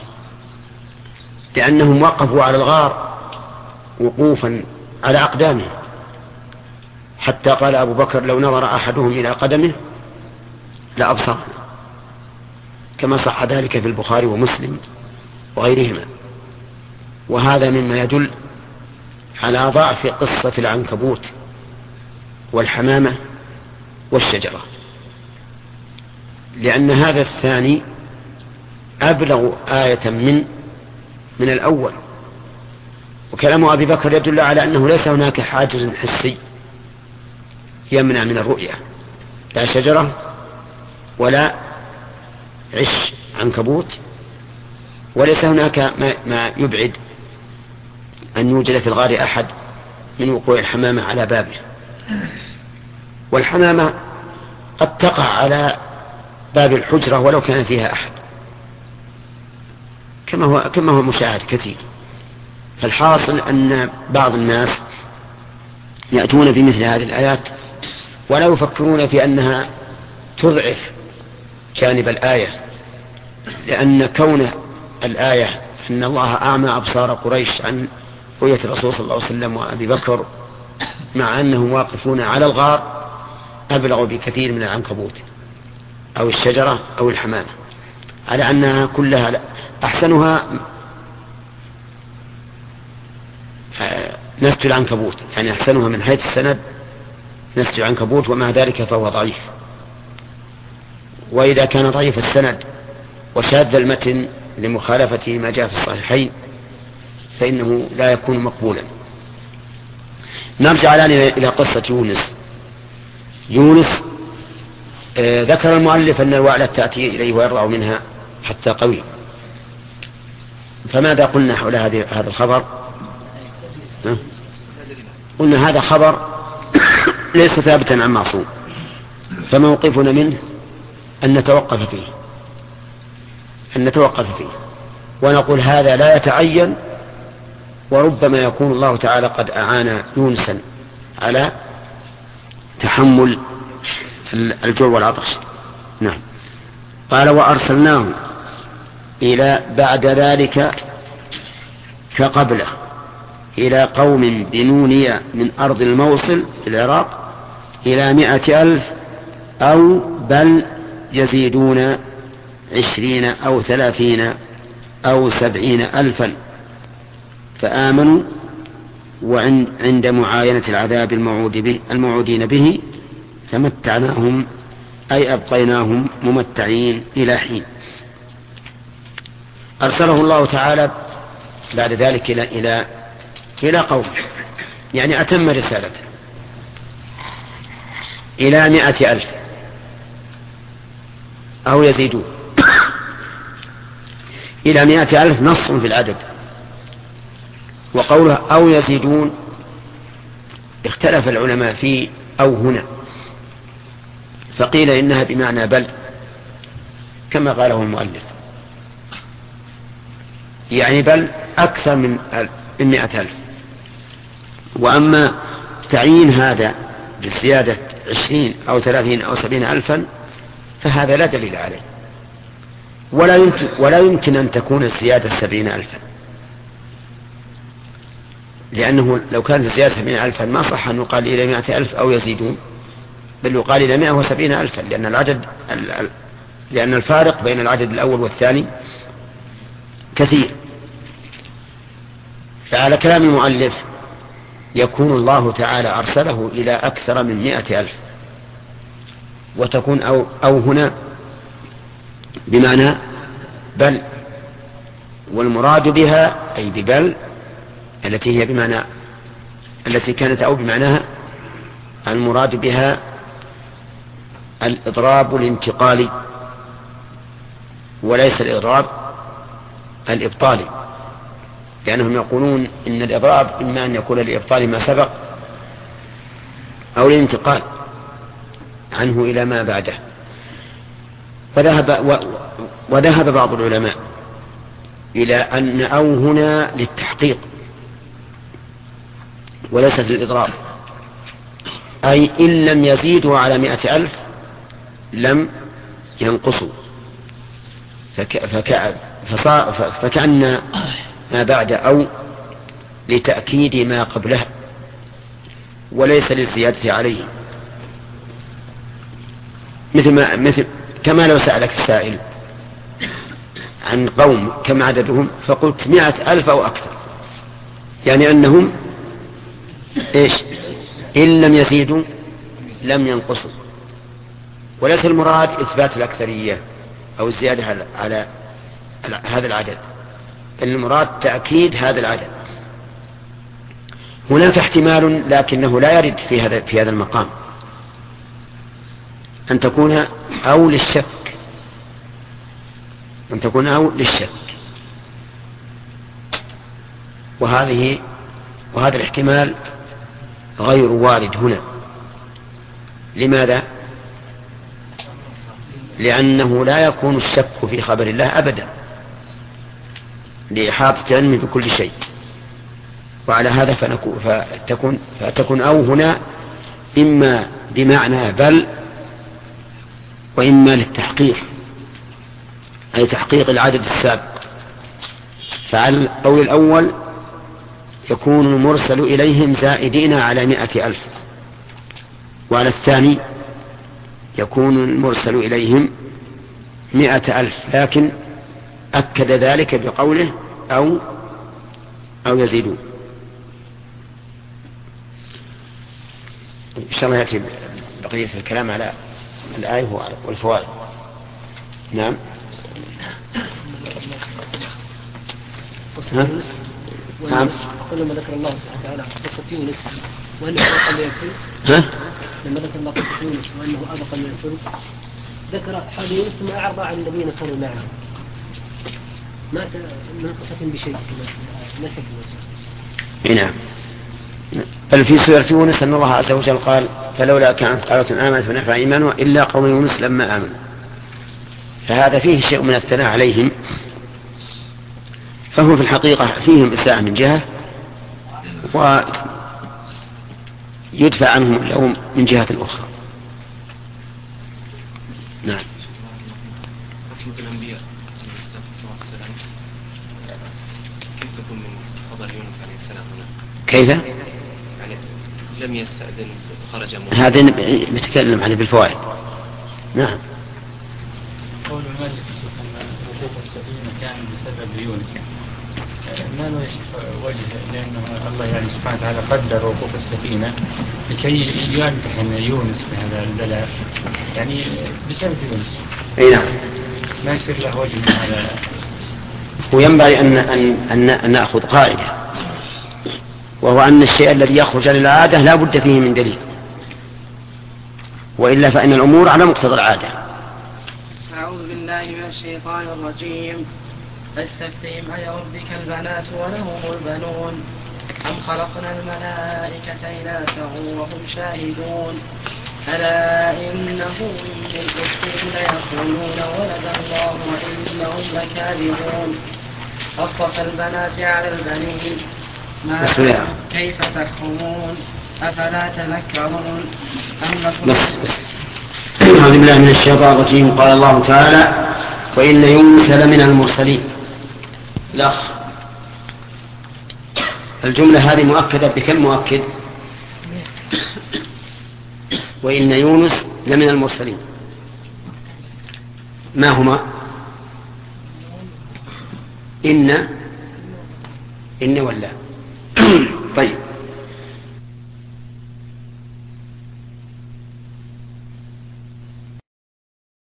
لأنهم وقفوا على الغار وقوفا على أقدامهم، حتى قال أبو بكر لو نظر أحدهم إلى قدمه لأبصرنا، كما صح ذلك في البخاري ومسلم وغيرهما. وهذا مما يدل على ضعف قصة العنكبوت والحمامة والشجرة، لأن هذا الثاني أبلغ آية من من الأول. وكلام أبي بكر يدل على أنه ليس هناك حاجز حسي يمنع من الرؤية، لا شجرة ولا عش عنكبوت، وليس هناك ما, ما يبعد أن يوجد في الغار أحد من وقوع الحمامة على بابه. والحمامة قد تقع على باب الحجرة ولو كان فيها أحد، كما هو, كما هو مشاهد كثير. فالحاصل أن بعض الناس يأتون في مثل هذه الآيات ولا يفكرون في أنها تضعف جانب الآية، لأن كون الآية أن الله أعمى أبصار قريش عن رؤية الرسول صلى الله عليه وسلم وأبي بكر مع أنهم واقفون على الغار أبلغ بكثير من العنكبوت أو الشجرة أو الحمامة، على أنها كلها أحسنها نسج العنكبوت، يعني أحسنها من حيث السند نسج العنكبوت، ومع ذلك فهو ضعيف. وإذا كان ضعيف السند وشاذ المتن لمخالفة ما جاء في الصحيحين فإنه لا يكون مقبولا. نرجع الآن إلى قصة يونس. يونس آه ذكر المؤلف أن الوعلة تأتي إليه ويرضع منها حتى قوي. فماذا قلنا حول هذا الخبر؟ قلنا هذا خبر ليس ثابتا عن معصوم، فموقفنا منه أن نتوقف فيه أن نتوقف فيه ونقول هذا لا يتعين، وربما يكون الله تعالى قد أعان يونسا على تحمل الجوع والعطش. نعم. قال وأرسلناه إلى بعد ذلك كقبله إلى قوم بنونية من أرض الموصل في العراق إلى مائة ألف أو بل يزيدون عشرين أو ثلاثين أو سبعين ألفا فآمنوا، وعند معاينة العذاب الموعود به الموعودين به فمتعناهم أي أبقيناهم ممتعين إلى حين. أرسله الله تعالى بعد ذلك إلى إلى إلى قوم، يعني أتم رسالته إلى مائة ألف أو يزيدون. إلى مائة ألف نص في العدد، وقوله أو يزيدون اختلف العلماء في أو هنا، فقيل إنها بمعنى بل كما قاله المؤلف، يعني بل أكثر من مائة ألف. وأما تعيين هذا بالزيادة عشرين أو ثلاثين أو سبعين ألفا فهذا لا دليل عليه، ولا يمكن, ولا يمكن أن تكون الزيادة سبعين ألفا، لأنه لو كانت الزيادة سبعين ألفا ما صح أن يقال إلى مائة ألف أو يزيدون، بل يقال إلى مائة وسبعين ألفا، لأن العدد لأن الفارق بين العدد الأول والثاني كثير. فعلى كلام المؤلف يكون الله تعالى أرسله إلى أكثر من مائة ألف، وتكون أو, أو هنا بمعنى بل، والمراد بها أي ببل التي هي بمعنى التي كانت أو بمعناها المراد بها الإضراب الانتقالي وليس الإضراب الإبطالي، لأنهم يقولون إن الإضراب إما أن يكون لإبطال ما سبق أو للانتقال عنه إلى ما بعده. وذهب, و... وذهب بعض العلماء إلى أن أو هنا للتحقيق وليست للإضراب، أي إن لم يزيدوا على مائة ألف لم ينقصوا، فك... فك... فصا... فكأن ما بعد أو لتأكيد ما قبلها وليس للزيادة عليه، مثل ما مثل كما لو سألك السائل عن قوم كم عددهم فقلت مائة ألف أو أكثر، يعني أنهم إيش إن لم يزيدوا لم ينقصوا، وليس المراد إثبات الأكثرية أو الزيادة على, على هذا العدد، المراد تأكيد هذا العدد. هناك احتمال لكنه لا يرد في هذا في هذا المقام أن تكون أو للشك أن تكون أو للشك وهذه وهذا الاحتمال غير وارد هنا. لماذا؟ لأنه لا يكون الشك في خبر الله أبدا لإحاطة علمه بكل شيء، وعلى هذا فتكون, فتكون أو هنا إما بمعنى بل وإما للتحقيق أي تحقيق العدد السابق. فعلى القول الأول يكون المرسل إليهم زائدين على مائة ألف، وعلى الثاني يكون المرسل إليهم مائة ألف، لكن أكد ذلك بقوله أو أو يزيدون. إن شاء الله يأتي بقية الكلام على الآية والفوائد. نعم. ها؟ نعم. لما ذكر الله سبحانه وتعالى قصة يونس وأنه أبقى من الفلك. ها؟ لما ذكر الله قصة يونس وأنه أبقى من الفلك ذكر حال يونس ثم أعرض عن الذين كانوا معه. مات من قصة بشيء ما الحكمة؟ نعم. بل في سورة يونس أن الله عز وجل قال فلولا كانت قرية آمنت فنفع إيمانها إلا قوم يونس لما آمنوا. فهذا فيه شيء من الثناء عليهم، فهو في الحقيقة فيهم إساءة من جهة ويدفع عنهم اللوم من جهة أخرى. نعم. قسمة الأنبياء والسلام كيف تكون من فضل يونس عليه السلام هنا؟ كيف؟ يعني لم يستأذن خرج موت. هذا نتكلم عنه بالفوائد. نعم. قول الملك أن وقوف السفينة كان بسبب يونس، ما له وجه، لأنه الله يعني سبحانه وتعالى قدر وقوف السفينة لكي يمتحن يونس بهذا البلاء، يعني بسبب يونس. أي نعم. ما يصير له وجه من هذا. وينبغي أن, أن, أن نأخذ قاعدة، وهو أن الشيء الذي يخرج عن العادة لا بد فيه من دليل، وإلا فإن الأمور على مقتضى العادة. أعوذ بالله من الشيطان الرجيم. فاستفتهم أيربك البنات ولهم البنون أم خلقنا الملائكة إناثا وهم شاهدون ألا إنهم من الإفكهم ليقولون ولد الله وإنهم لكاذبون أصطفى البنات على البنين ما كيف تحكمون أفلا تذكرون أم لكم بس بس أعوذ بالله من الشيطان الرجيم. قال الله تعالى وإن يونس لمن المرسلين. الأخ الجملة هذه مؤكدة بكم مؤكد؟ وإن يونس لمن المرسلين. ما هما؟ إن إن ولا طيب